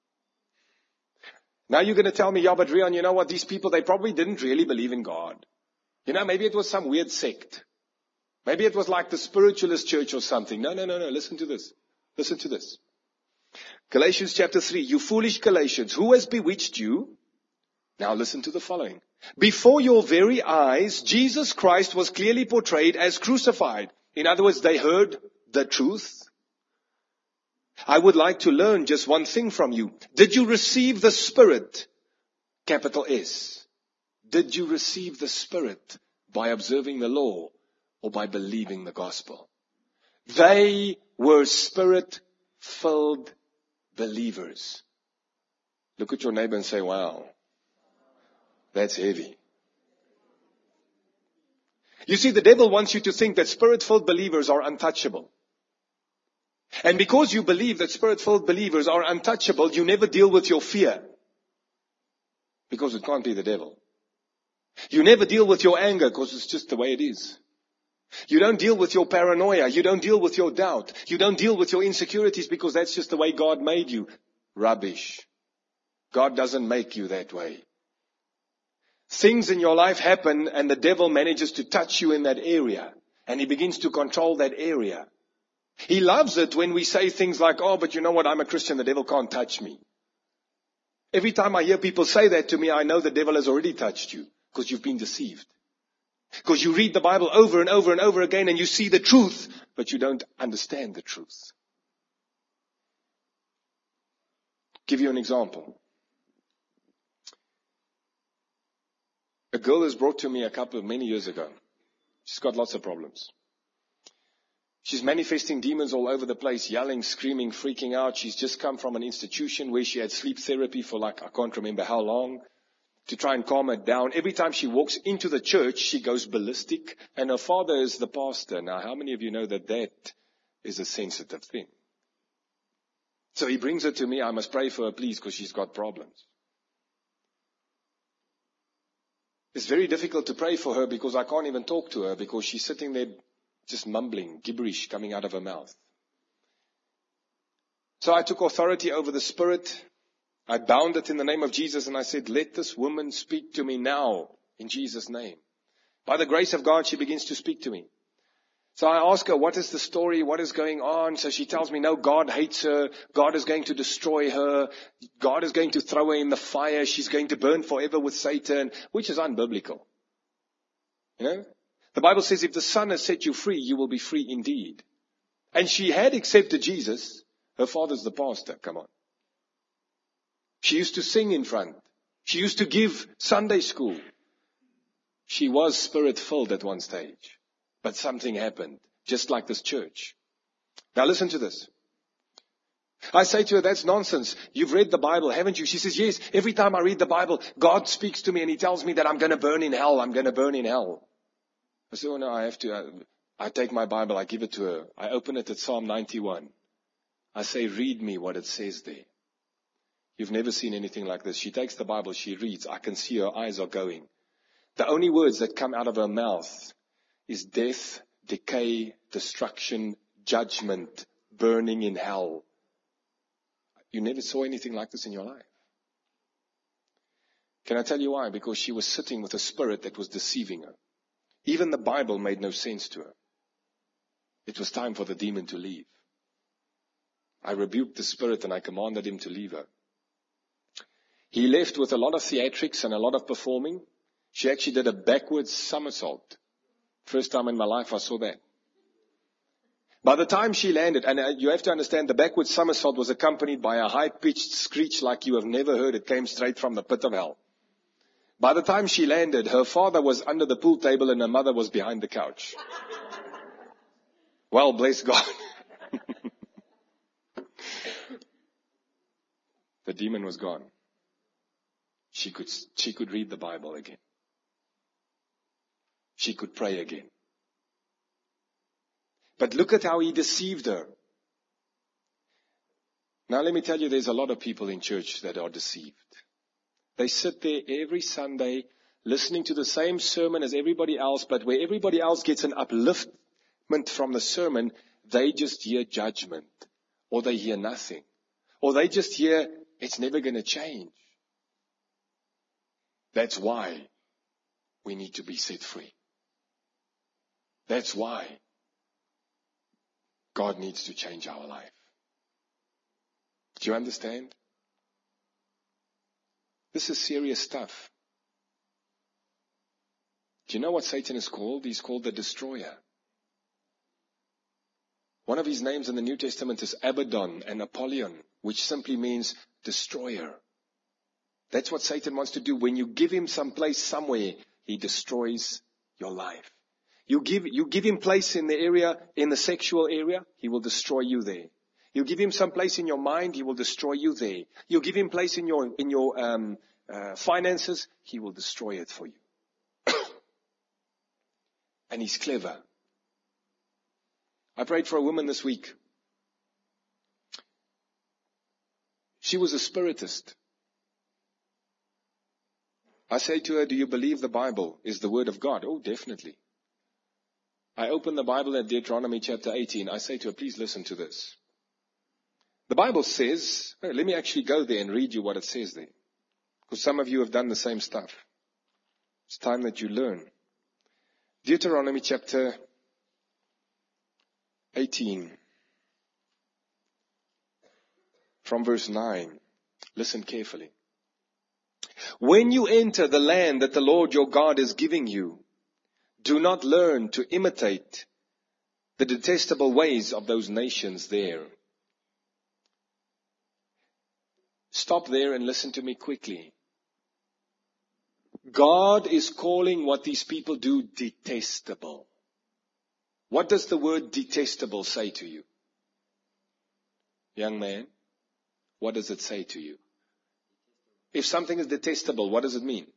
Now you're going to tell me, but Rian, you know what? These people, they probably didn't really believe in God. Maybe it was some weird sect. Maybe it was like the spiritualist church or something. No. Listen to this. Listen to this. Galatians chapter 3. You foolish Galatians, who has bewitched you? Now listen to the following. Before your very eyes, Jesus Christ was clearly portrayed as crucified. In other words, they heard the truth. I would like to learn just one thing from you. Did you receive the Spirit? Capital S. Did you receive the Spirit by observing the law or by believing the gospel? They were Spirit-filled believers. Look at your neighbor and say, wow, that's heavy. You see, the devil wants you to think that Spirit-filled believers are untouchable. And because you believe that Spirit-filled believers are untouchable, you never deal with your fear. Because it can't be the devil. You never deal with your anger because it's just the way it is. You don't deal with your paranoia. You don't deal with your doubt. You don't deal with your insecurities because that's just the way God made you. Rubbish. God doesn't make you that way. Things in your life happen and the devil manages to touch you in that area. And he begins to control that area. He loves it when we say things like, but you know what, I'm a Christian, the devil can't touch me. Every time I hear people say that to me, I know the devil has already touched you because you've been deceived. Because you read the Bible over and over and over again and you see the truth, but you don't understand the truth. Give you an example. A girl is brought to me many years ago. She's got lots of problems. She's manifesting demons all over the place, yelling, screaming, freaking out. She's just come from an institution where she had sleep therapy for I can't remember how long, to try and calm her down. Every time she walks into the church, she goes ballistic, and her father is the pastor. Now, how many of you know that is a sensitive thing? So he brings her to me. I must pray for her, please, because she's got problems. It's very difficult to pray for her because I can't even talk to her because she's sitting there just mumbling, gibberish coming out of her mouth. So I took authority over the spirit. I bound it in the name of Jesus and I said, let this woman speak to me now in Jesus' name. By the grace of God, she begins to speak to me. So I ask her, what is the story? What is going on? So she tells me, no, God hates her. God is going to destroy her. God is going to throw her in the fire. She's going to burn forever with Satan, which is unbiblical. You know? The Bible says if the Son has set you free, you will be free indeed. And she had accepted Jesus. Her father's the pastor. Come on. She used to sing in front. She used to give Sunday school. She was spirit-filled at one stage. But something happened, just like this church. Now listen to this. I say to her, that's nonsense. You've read the Bible, haven't you? She says, yes, every time I read the Bible, God speaks to me and He tells me that I'm going to burn in hell. I'm going to burn in hell. I say, oh no, I have to. I take my Bible, I give it to her. I open it at Psalm 91. I say, read me what it says there. You've never seen anything like this. She takes the Bible, she reads. I can see her eyes are going. The only words that come out of her mouth is death, decay, destruction, judgment, burning in hell. You never saw anything like this in your life. Can I tell you why? Because she was sitting with a spirit that was deceiving her. Even the Bible made no sense to her. It was time for the demon to leave. I rebuked the spirit and I commanded him to leave her. He left with a lot of theatrics and a lot of performing. She actually did a backwards somersault. First time in my life I saw that. By the time she landed, and you have to understand the backward somersault was accompanied by a high-pitched screech like you have never heard. It came straight from the pit of hell. By the time she landed, her father was under the pool table and her mother was behind the couch. Well, bless God. The demon was gone. She could read the Bible again. She could pray again. But look at how he deceived her. Now let me tell you, there's a lot of people in church that are deceived. They sit there every Sunday listening to the same sermon as everybody else, but where everybody else gets an upliftment from the sermon, they just hear judgment, or they hear nothing, or they just hear it's never going to change. That's why we need to be set free. That's why God needs to change our life. Do you understand? This is serious stuff. Do you know what Satan is called? He's called the destroyer. One of his names in the New Testament is Abaddon and Apollyon, which simply means destroyer. That's what Satan wants to do. When you give him some place somewhere, he destroys your life. You give him place in the area, in the sexual area, he will destroy you there. You give him some place in your mind, he will destroy you there. You give him place in your finances, he will destroy it for you. And he's clever. I prayed for a woman this week. She was a spiritist. I say to her, do you believe the Bible is the Word of God? Oh, definitely. I open the Bible at Deuteronomy chapter 18. I say to her, please listen to this. The Bible says, let me actually go there and read you what it says there. Because some of you have done the same stuff. It's time that you learn. Deuteronomy chapter 18. From verse 9. Listen carefully. When you enter the land that the Lord your God is giving you, do not learn to imitate the detestable ways of those nations there. Stop there and listen to me quickly. God is calling what these people do detestable. What does the word detestable say to you? Young man, what does it say to you? If something is detestable, what does it mean?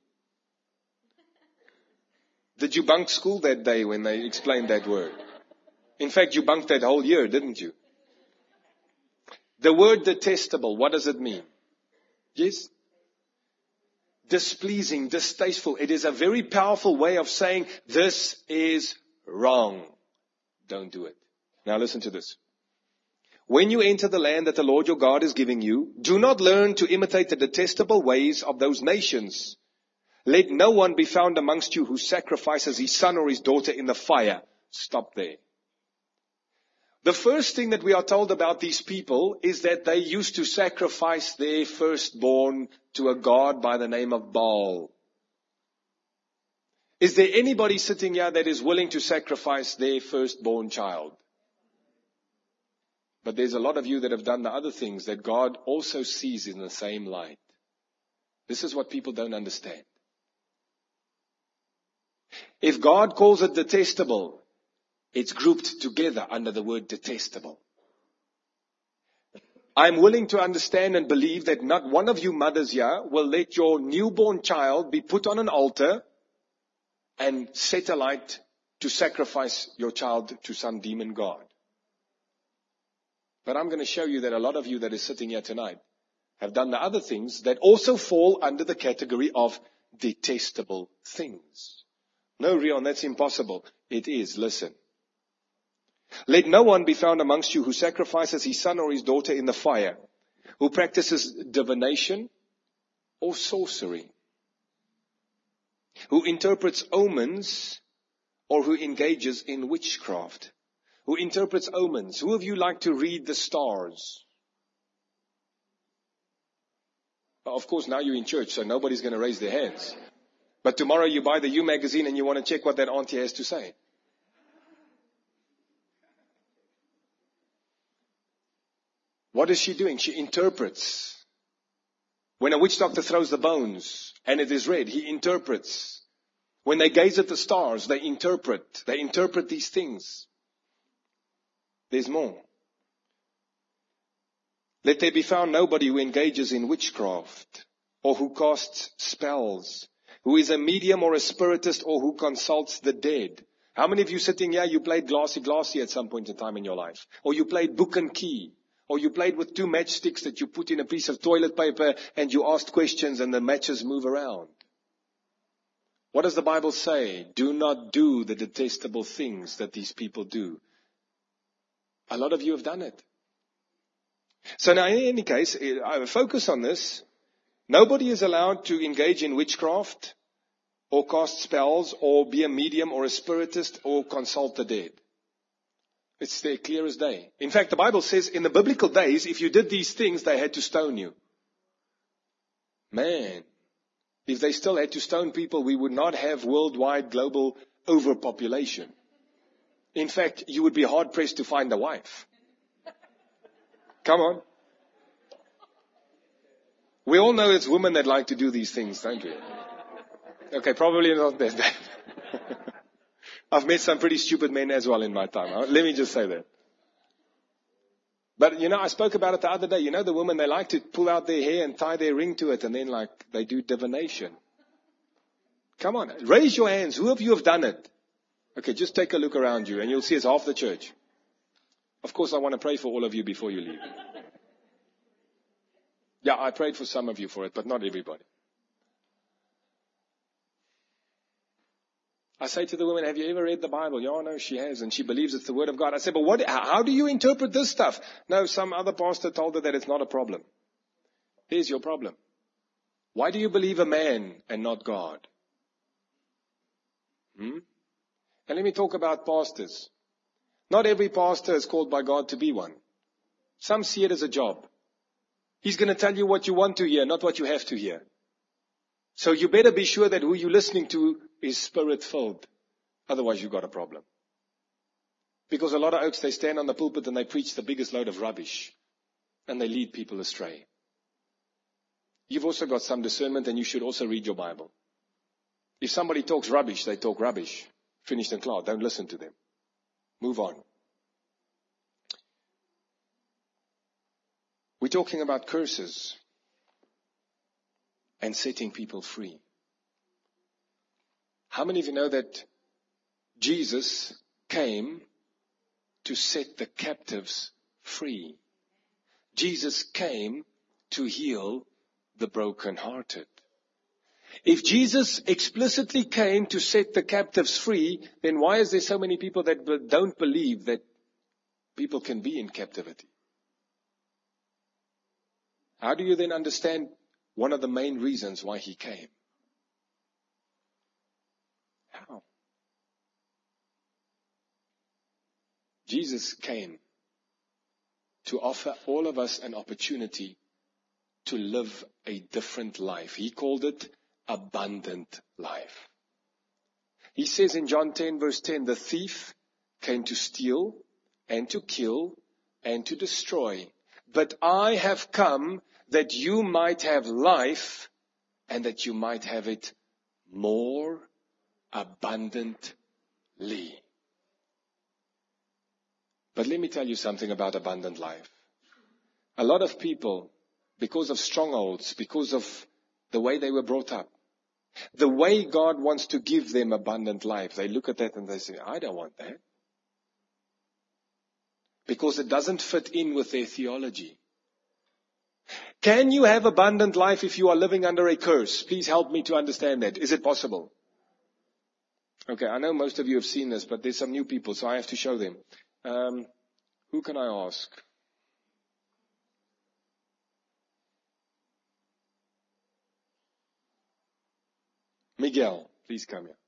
Did you bunk school that day when they explained that word? In fact, you bunked that whole year, didn't you? The word detestable, what does it mean? Yes? Displeasing, distasteful. It is a very powerful way of saying this is wrong. Don't do it. Now listen to this. When you enter the land that the Lord your God is giving you, do not learn to imitate the detestable ways of those nations. Let no one be found amongst you who sacrifices his son or his daughter in the fire. Stop there. The first thing that we are told about these people is that they used to sacrifice their firstborn to a god by the name of Baal. Is there anybody sitting here that is willing to sacrifice their firstborn child? But there's a lot of you that have done the other things that God also sees in the same light. This is what people don't understand. If God calls it detestable, it's grouped together under the word detestable. I'm willing to understand and believe that not one of you mothers here will let your newborn child be put on an altar and set alight to sacrifice your child to some demon god. But I'm going to show you that a lot of you that is sitting here tonight have done the other things that also fall under the category of detestable things. No, Rion, that's impossible. It is. Listen. Let no one be found amongst you who sacrifices his son or his daughter in the fire, who practices divination or sorcery, who interprets omens or who engages in witchcraft. Who interprets omens? Who of you like to read the stars? Of course, now you're in church, so nobody's going to raise their hands. But tomorrow you buy the U magazine and you want to check what that auntie has to say. What is she doing? She interprets. When a witch doctor throws the bones and it is red, he interprets. When they gaze at the stars, they interpret. They interpret these things. There's more. Let there be found nobody who engages in witchcraft or who casts spells, who is a medium or a spiritist or who consults the dead. How many of you sitting here, you played glassy at some point in time in your life? Or you played book and key? Or you played with 2 matchsticks that you put in a piece of toilet paper and you asked questions and the matches move around? What does the Bible say? Do not do the detestable things that these people do. A lot of you have done it. So now in any case, I will focus on this. Nobody is allowed to engage in witchcraft or cast spells or be a medium or a spiritist or consult the dead. It's there clear as day. In fact, the Bible says in the biblical days, if you did these things, they had to stone you. Man, if they still had to stone people, we would not have worldwide global overpopulation. In fact, you would be hard-pressed to find a wife. Come on. We all know it's women that like to do these things, don't we? Okay, probably not that bad. I've met some pretty stupid men as well in my time. Let me just say that. But, I spoke about it the other day. The women, they like to pull out their hair and tie their ring to it and then they do divination. Come on, raise your hands. Who of you have done it? Okay, just take a look around you and you'll see it's half the church. Of course, I want to pray for all of you before you leave. Yeah, I prayed for some of you for it, but not everybody. I say to the women, have you ever read the Bible? Yeah, no, she has, and she believes it's the Word of God. I say, but how do you interpret this stuff? No, some other pastor told her that it's not a problem. Here's your problem. Why do you believe a man and not God? And let me talk about pastors. Not every pastor is called by God to be one. Some see it as a job. He's going to tell you what you want to hear, not what you have to hear. So you better be sure that who you're listening to is spirit-filled. Otherwise, you've got a problem. Because a lot of oaks, they stand on the pulpit and they preach the biggest load of rubbish. And they lead people astray. You've also got some discernment and you should also read your Bible. If somebody talks rubbish, they talk rubbish. Finished and clear. Don't listen to them. Move on. We're talking about curses and setting people free. How many of you know that Jesus came to set the captives free? Jesus came to heal the brokenhearted. If Jesus explicitly came to set the captives free, then why is there so many people that don't believe that people can be in captivity? How do you then understand one of the main reasons why he came? How? Jesus came to offer all of us an opportunity to live a different life. He called it abundant life. He says in John 10 verse 10, the thief came to steal and to kill and to destroy. But I have come that you might have life and that you might have it more abundantly. But let me tell you something about abundant life. A lot of people, because of strongholds, because of the way they were brought up, the way God wants to give them abundant life, they look at that and they say, I don't want that. Because it doesn't fit in with their theology. Can you have abundant life if you are living under a curse? Please help me to understand that. Is it possible? Okay, I know most of you have seen this, but there's some new people, so I have to show them. Who can I ask? Miguel, please come here.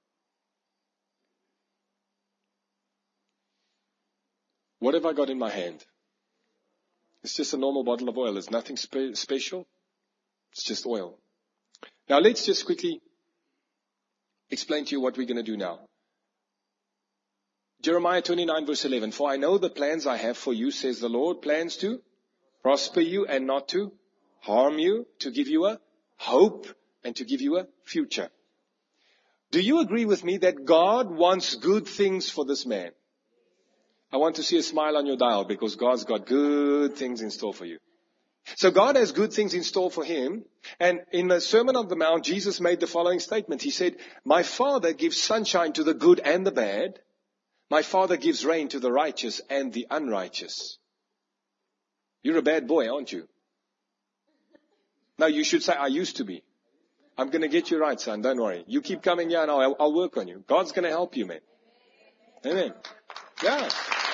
What have I got in my hand? It's just a normal bottle of oil. It's nothing special. It's just oil. Now let's just quickly explain to you what we're going to do now. Jeremiah 29 verse 11. For I know the plans I have for you, says the Lord, plans to prosper you and not to harm you, to give you a hope and to give you a future. Do you agree with me that God wants good things for this man? I want to see a smile on your dial because God's got good things in store for you. So God has good things in store for him. And in the Sermon on the Mount, Jesus made the following statement. He said, my Father gives sunshine to the good and the bad. My Father gives rain to the righteous and the unrighteous. You're a bad boy, aren't you? No, you should say, I used to be. I'm going to get you right, son. Don't worry. You keep coming here and I'll work on you. God's going to help you, man. Amen. Yeah.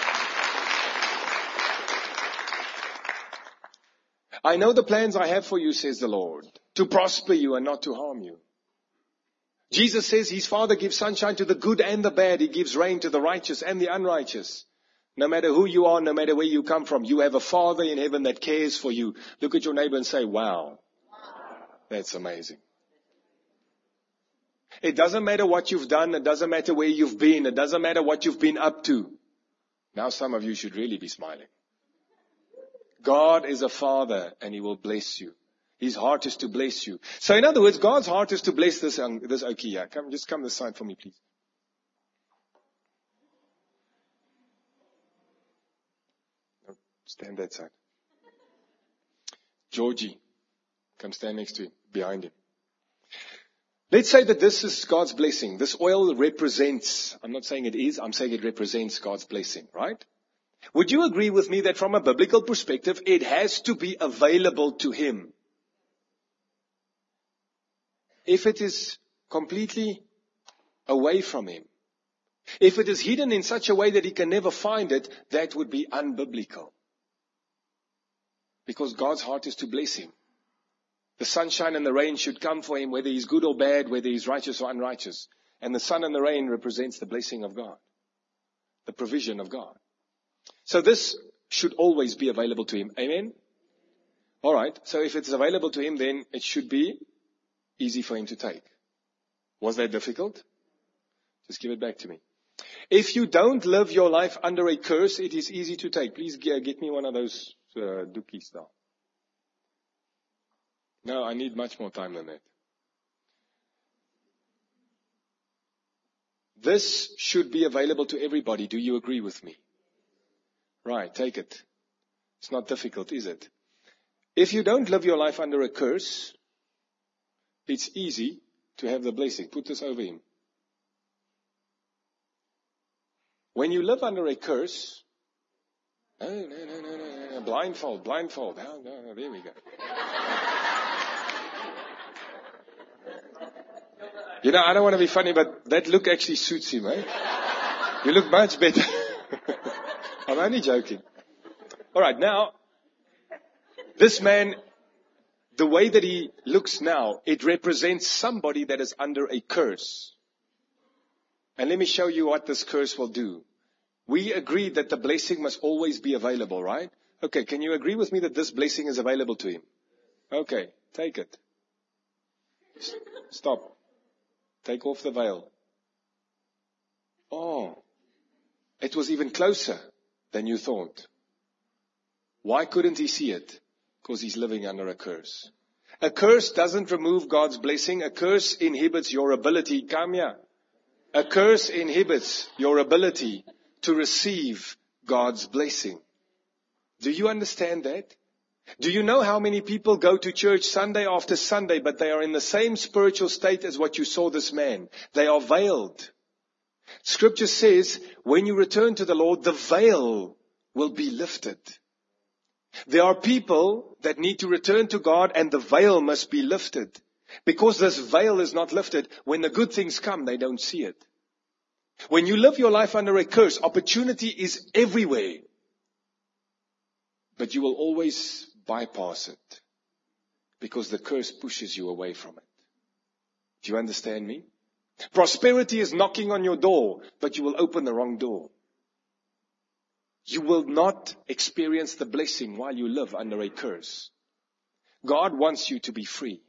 I know the plans I have for you, says the Lord, to prosper you and not to harm you. Jesus says his Father gives sunshine to the good and the bad. He gives rain to the righteous and the unrighteous. No matter who you are, no matter where you come from, you have a Father in heaven that cares for you. Look at your neighbor and say, wow, that's amazing. It doesn't matter what you've done. It doesn't matter where you've been. It doesn't matter what you've been up to. Now some of you should really be smiling. God is a Father and he will bless you. His heart is to bless you. So in other words, God's heart is to bless this Okie here. Come this side for me, please. No, stand that side. Georgie, come stand next to him, behind him. Let's say that this is God's blessing. This oil represents, I'm not saying it is, I'm saying it represents God's blessing, right? Would you agree with me that from a biblical perspective, it has to be available to him? If it is completely away from him, if it is hidden in such a way that he can never find it, that would be unbiblical. Because God's heart is to bless him. The sunshine and the rain should come for him, whether he's good or bad, whether he's righteous or unrighteous. And the sun and the rain represents the blessing of God, the provision of God. So this should always be available to him. Amen? All right. So if it's available to him, then it should be easy for him to take. Was that difficult? Just give it back to me. If you don't live your life under a curse, it is easy to take. Please get me one of those dookies now. No, I need much more time than that. This should be available to everybody. Do you agree with me? Right, take it. It's not difficult, is it? If you don't live your life under a curse, it's easy to have the blessing. Put this over him. When you live under a curse, no. Blindfold. No, there we go. You know, I don't want to be funny, but that look actually suits him, eh? You look much better. I'm only joking. All right, now, this man, the way that he looks now, it represents somebody that is under a curse. And let me show you what this curse will do. We agreed that the blessing must always be available, right? Okay, can you agree with me that this blessing is available to him? Okay, take it. Stop. Take off the veil. Oh, it was even closer than you thought. Why couldn't he see it? Because he's living under a curse. A curse doesn't remove God's blessing. A curse inhibits your ability. Come here. A curse inhibits your ability to receive God's blessing. Do you understand that? Do you know how many people go to church Sunday after Sunday, but they are in the same spiritual state as what you saw this man? They are veiled. Scripture says, when you return to the Lord, the veil will be lifted. There are people that need to return to God and the veil must be lifted. Because this veil is not lifted, when the good things come, they don't see it. When you live your life under a curse, opportunity is everywhere. But you will always bypass it because the curse pushes you away from it. Do you understand me? Prosperity is knocking on your door, but you will open the wrong door. You will not experience the blessing while you live under a curse. God wants you to be free.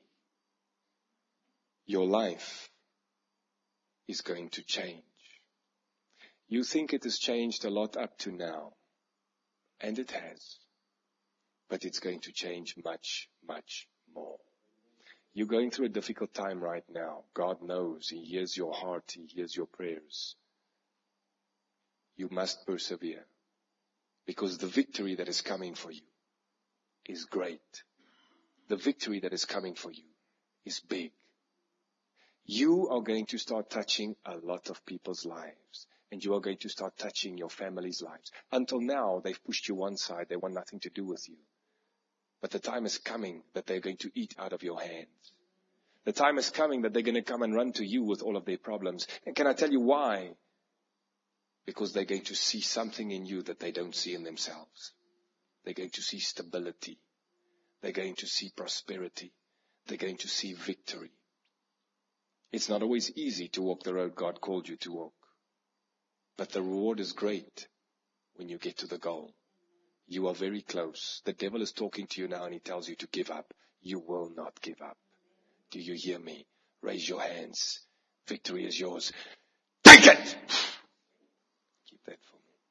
Your life is going to change. You think it has changed a lot up to now, and it has. But it's going to change much, much more. You're going through a difficult time right now. God knows. He hears your heart. He hears your prayers. You must persevere. Because the victory that is coming for you is great. The victory that is coming for you is big. You are going to start touching a lot of people's lives. And you are going to start touching your family's lives. Until now, they've pushed you one side. They want nothing to do with you. But the time is coming that they're going to eat out of your hands. The time is coming that they're going to come and run to you with all of their problems. And can I tell you why? Because they're going to see something in you that they don't see in themselves. They're going to see stability. They're going to see prosperity. They're going to see victory. It's not always easy to walk the road God called you to walk. But the reward is great when you get to the goal. You are very close. The devil is talking to you now and he tells you to give up. You will not give up. Do you hear me? Raise your hands. Victory is yours. Take it! Keep that for me.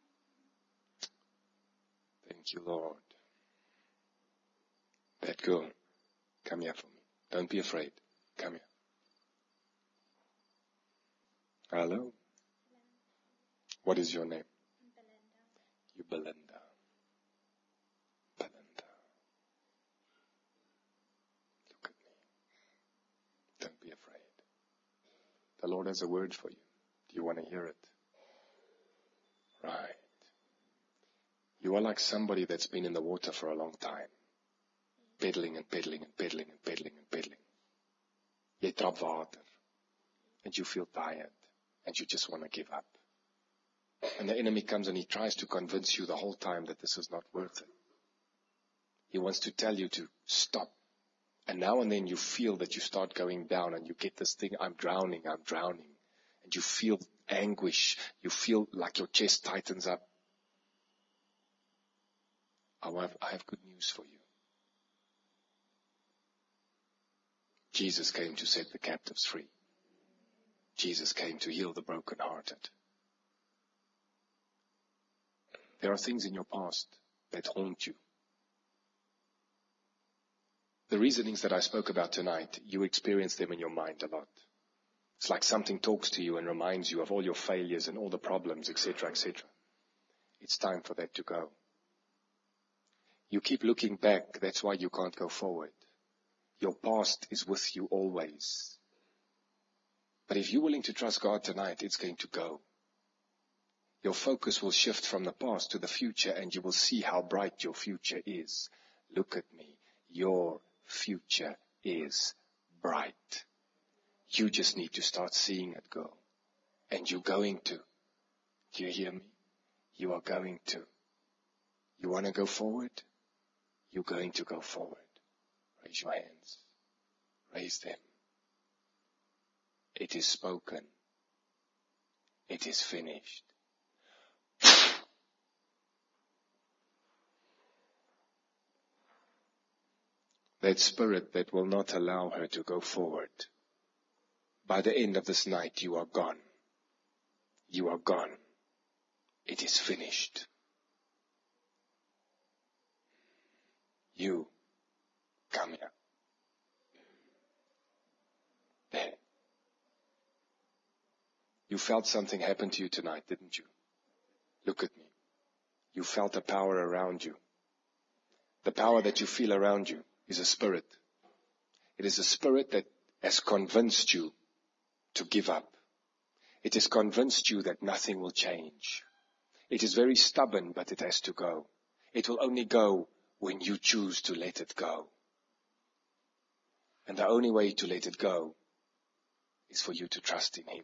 Thank you, Lord. That girl, come here for me. Don't be afraid. Come here. Hello? What is your name? Belinda. You Belinda. Belinda. Look at me. Don't be afraid. The Lord has a word for you. Do you want to hear it? Right. You are like somebody that's been in the water for a long time. Pedaling and pedaling and pedaling and pedaling and pedaling. Jy trap water. And you feel tired. And you just want to give up. And the enemy comes and he tries to convince you the whole time that this is not worth it. He wants to tell you to stop. And now and then you feel that you start going down and you get this thing, I'm drowning. And you feel anguish. You feel like your chest tightens up. I have good news for you. Jesus came to set the captives free. Jesus came to heal the brokenhearted. There are things in your past that haunt you. The reasonings that I spoke about tonight, you experience them in your mind a lot. It's like something talks to you and reminds you of all your failures and all the problems, etc., etc. It's time for that to go. You keep looking back, that's why you can't go forward. Your past is with you always. But if you're willing to trust God tonight, it's going to go. Your focus will shift from the past to the future, and you will see how bright your future is. Look at me. Your future is bright. You just need to start seeing it, girl. And you're going to. Do you hear me? You are going to. You want to go forward? You're going to go forward. Raise your hands. Raise them. It is spoken. It is finished. That spirit that will not allow her to go forward. By the end of this night, you are gone. You are gone. It is finished. You, come here. There. You felt something happen to you tonight, didn't you? Look at me. You felt a power around you. The power that you feel around you is a spirit. It is a spirit that has convinced you to give up. It has convinced you that nothing will change. It is very stubborn, but it has to go. It will only go when you choose to let it go. And the only way to let it go is for you to trust in Him.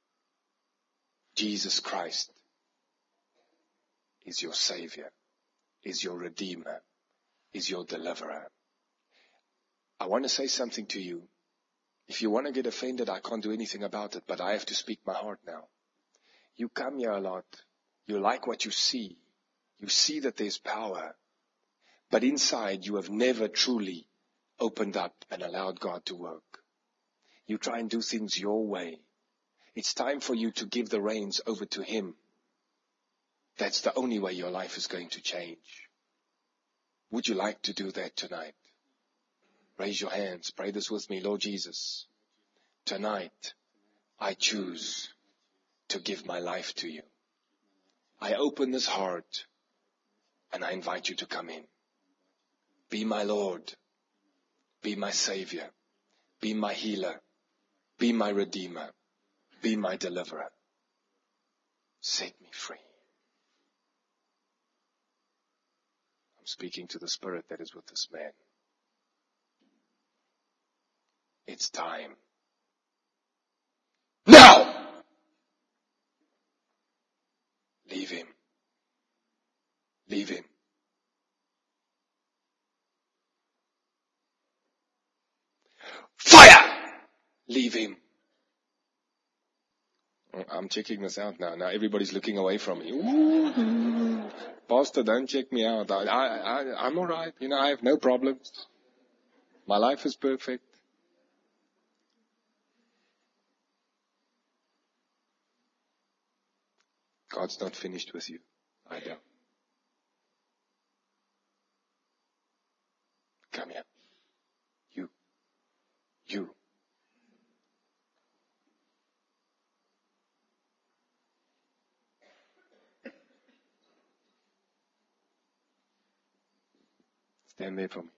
Jesus Christ is your Savior, is your Redeemer, is your Deliverer. I want to say something to you. If you want to get offended, I can't do anything about it, but I have to speak my heart now. You come here a lot. You like what you see. You see that there's power. But inside, you have never truly opened up and allowed God to work. You try and do things your way. It's time for you to give the reins over to Him. That's the only way your life is going to change. Would you like to do that tonight? Raise your hands. Pray this with me. Lord Jesus, tonight I choose to give my life to you. I open this heart and I invite you to come in. Be my Lord. Be my Savior. Be my healer. Be my Redeemer. Be my Deliverer. Set me free. I'm speaking to the spirit that is with this man. It's time. Now! Leave him. Leave him. Fire! Leave him. I'm checking this out now. Now everybody's looking away from me. Ooh. Pastor, don't check me out. I'm all right. I have no problems. My life is perfect. God's not finished with you either. Come here. You. Stand there for me.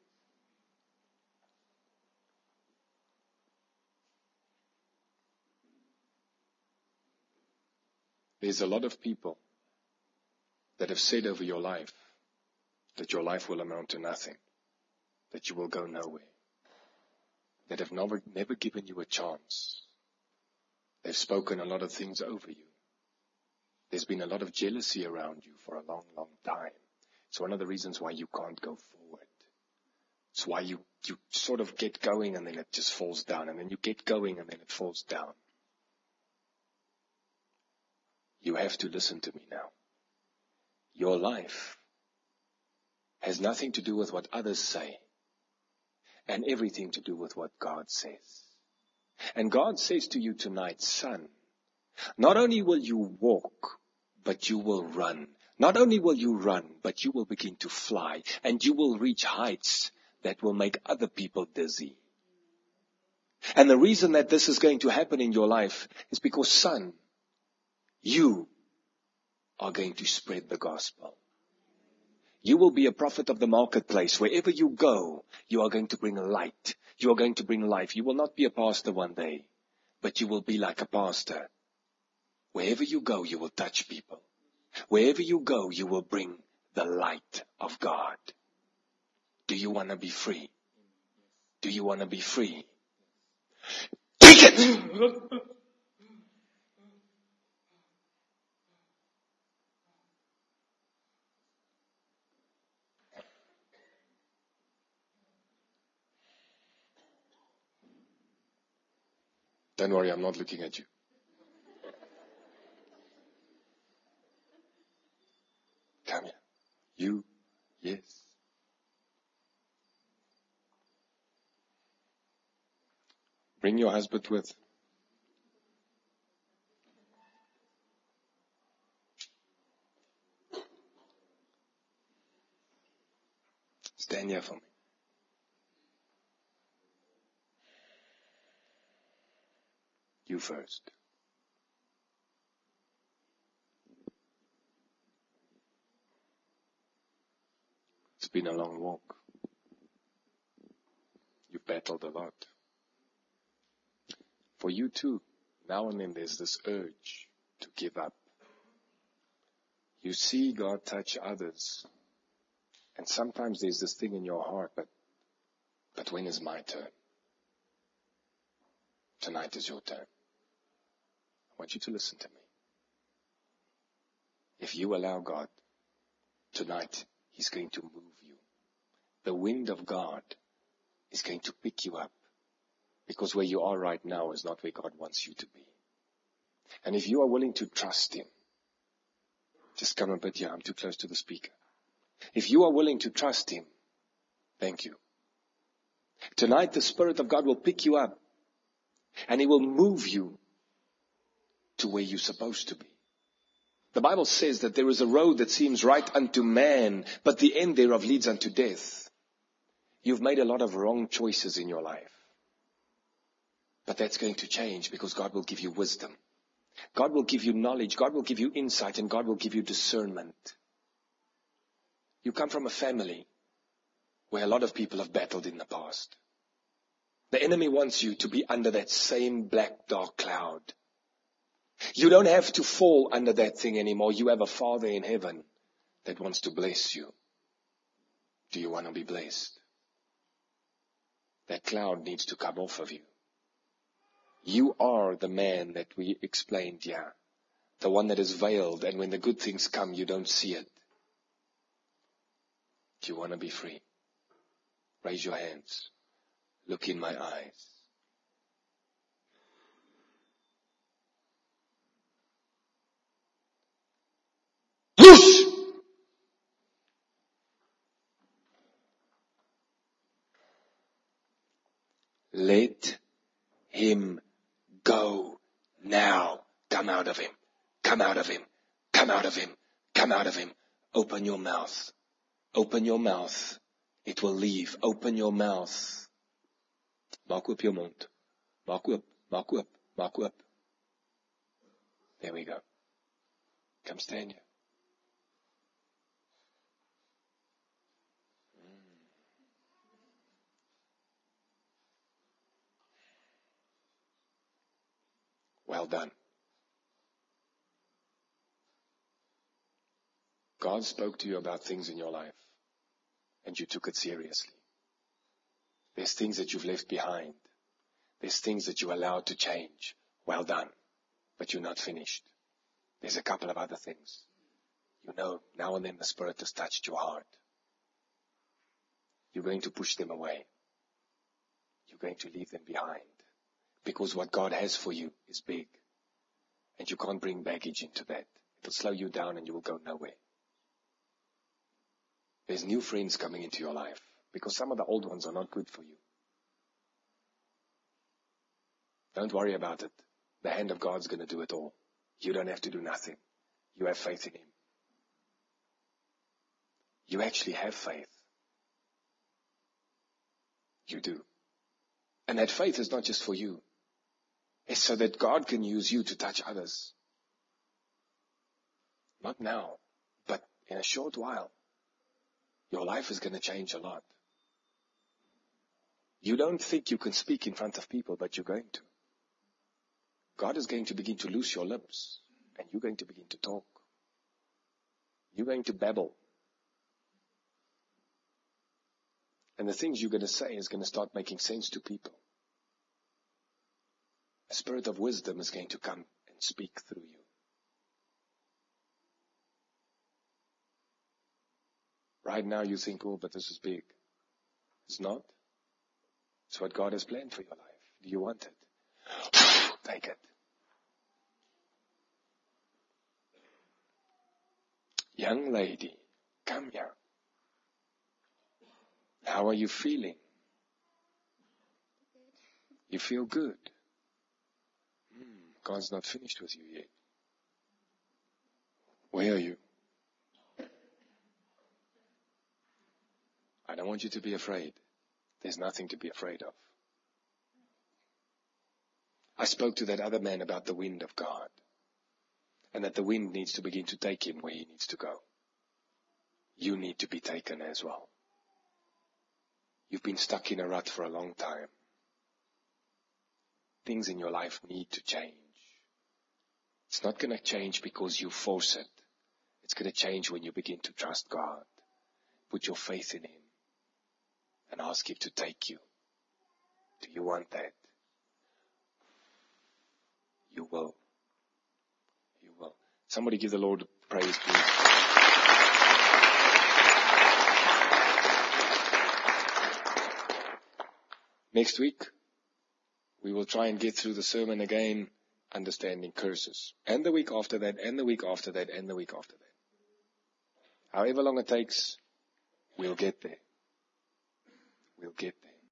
There's a lot of people that have said over your life that your life will amount to nothing, that you will go nowhere, that have never given you a chance. They've spoken a lot of things over you. There's been a lot of jealousy around you for a long, long time. It's one of the reasons why you can't go forward. It's why you sort of get going and then it just falls down, and then you get going and then it falls down. You have to listen to me now. Your life has nothing to do with what others say and everything to do with what God says. And God says to you tonight, son, not only will you walk but you will run. Not only will you run, but you will begin to fly, and you will reach heights that will make other people dizzy. And the reason that this is going to happen in your life is because, son, you are going to spread the gospel. You will be a prophet of the marketplace. Wherever you go, you are going to bring light. You are going to bring life. You will not be a pastor one day, but you will be like a pastor. Wherever you go, you will touch people. Wherever you go, you will bring the light of God. Do you want to be free? Do you want to be free? Take it! Don't worry, I'm not looking at you. Come here. You, yes. Bring your husband with. Stand here for me. You first. It's been a long walk. You've battled a lot. For you too, now and then there's this urge to give up. You see God touch others. And sometimes there's this thing in your heart, but when is my turn? Tonight is your turn. I want you to listen to me. If you allow God, tonight He's going to move you. The wind of God is going to pick you up. Because where you are right now is not where God wants you to be. And if you are willing to trust Him, just come a bit here, I'm too close to the speaker. If you are willing to trust Him, thank you. Tonight the Spirit of God will pick you up and He will move you to where you're supposed to be. The Bible says that there is a road that seems right unto man, but the end thereof leads unto death. You've made a lot of wrong choices in your life. But that's going to change because God will give you wisdom. God will give you knowledge. God will give you insight, and God will give you discernment. You come from a family where a lot of people have battled in the past. The enemy wants you to be under that same black, dark cloud. You don't have to fall under that thing anymore. You have a Father in heaven that wants to bless you. Do you want to be blessed? That cloud needs to come off of you. You are the man that we explained here. The one that is veiled, and when the good things come, you don't see it. Do you want to be free? Raise your hands. Look in my eyes. Loose! Let him go now. Come out of him. Come out of him. Come out of him. Come out of him. Open your mouth. Open your mouth. It will leave. Open your mouth. Maak oop jou mond. Maak oop. Maak oop. Maak oop. There we go. Come stand here. Well done. God spoke to you about things in your life, and you took it seriously. There's things that you've left behind. There's things that you allowed to change. Well done. But you're not finished. There's a couple of other things. You know, now and then the Spirit has touched your heart. You're going to push them away. You're going to leave them behind. Because what God has for you is big. And you can't bring baggage into that. It'll slow you down and you will go nowhere. There's new friends coming into your life. Because some of the old ones are not good for you. Don't worry about it. The hand of God's going to do it all. You don't have to do nothing. you have faith in Him. You actually have faith. You do. And that faith is not just for you. It's so that God can use you to touch others. Not now, but in a short while. Your life is going to change a lot. You don't think you can speak in front of people, but you're going to. God is going to begin to loose your lips, and you're going to begin to talk. You're going to babble. And the things you're going to say is going to start making sense to people. A spirit of wisdom is going to come and speak through you. Right now you think, oh, but this is big. It's not. It's what God has planned for your life. Do you want it? Take it. Young lady, come here. How are you feeling? You feel good. God's not finished with you yet. Where are you? I don't want you to be afraid. There's nothing to be afraid of. I spoke to that other man about the wind of God, and that the wind needs to begin to take him where he needs to go. You need to be taken as well. You've been stuck in a rut for a long time. Things in your life need to change. It's not going to change because you force it. It's going to change when you begin to trust God. Put your faith in Him and ask Him to take you. Do you want that? You will. You will. Somebody give the Lord praise, please. Next week, we will try and get through the sermon again, understanding curses. And the week after that, and the week after that, and the week after that. However long it takes, we'll get there. We'll get there.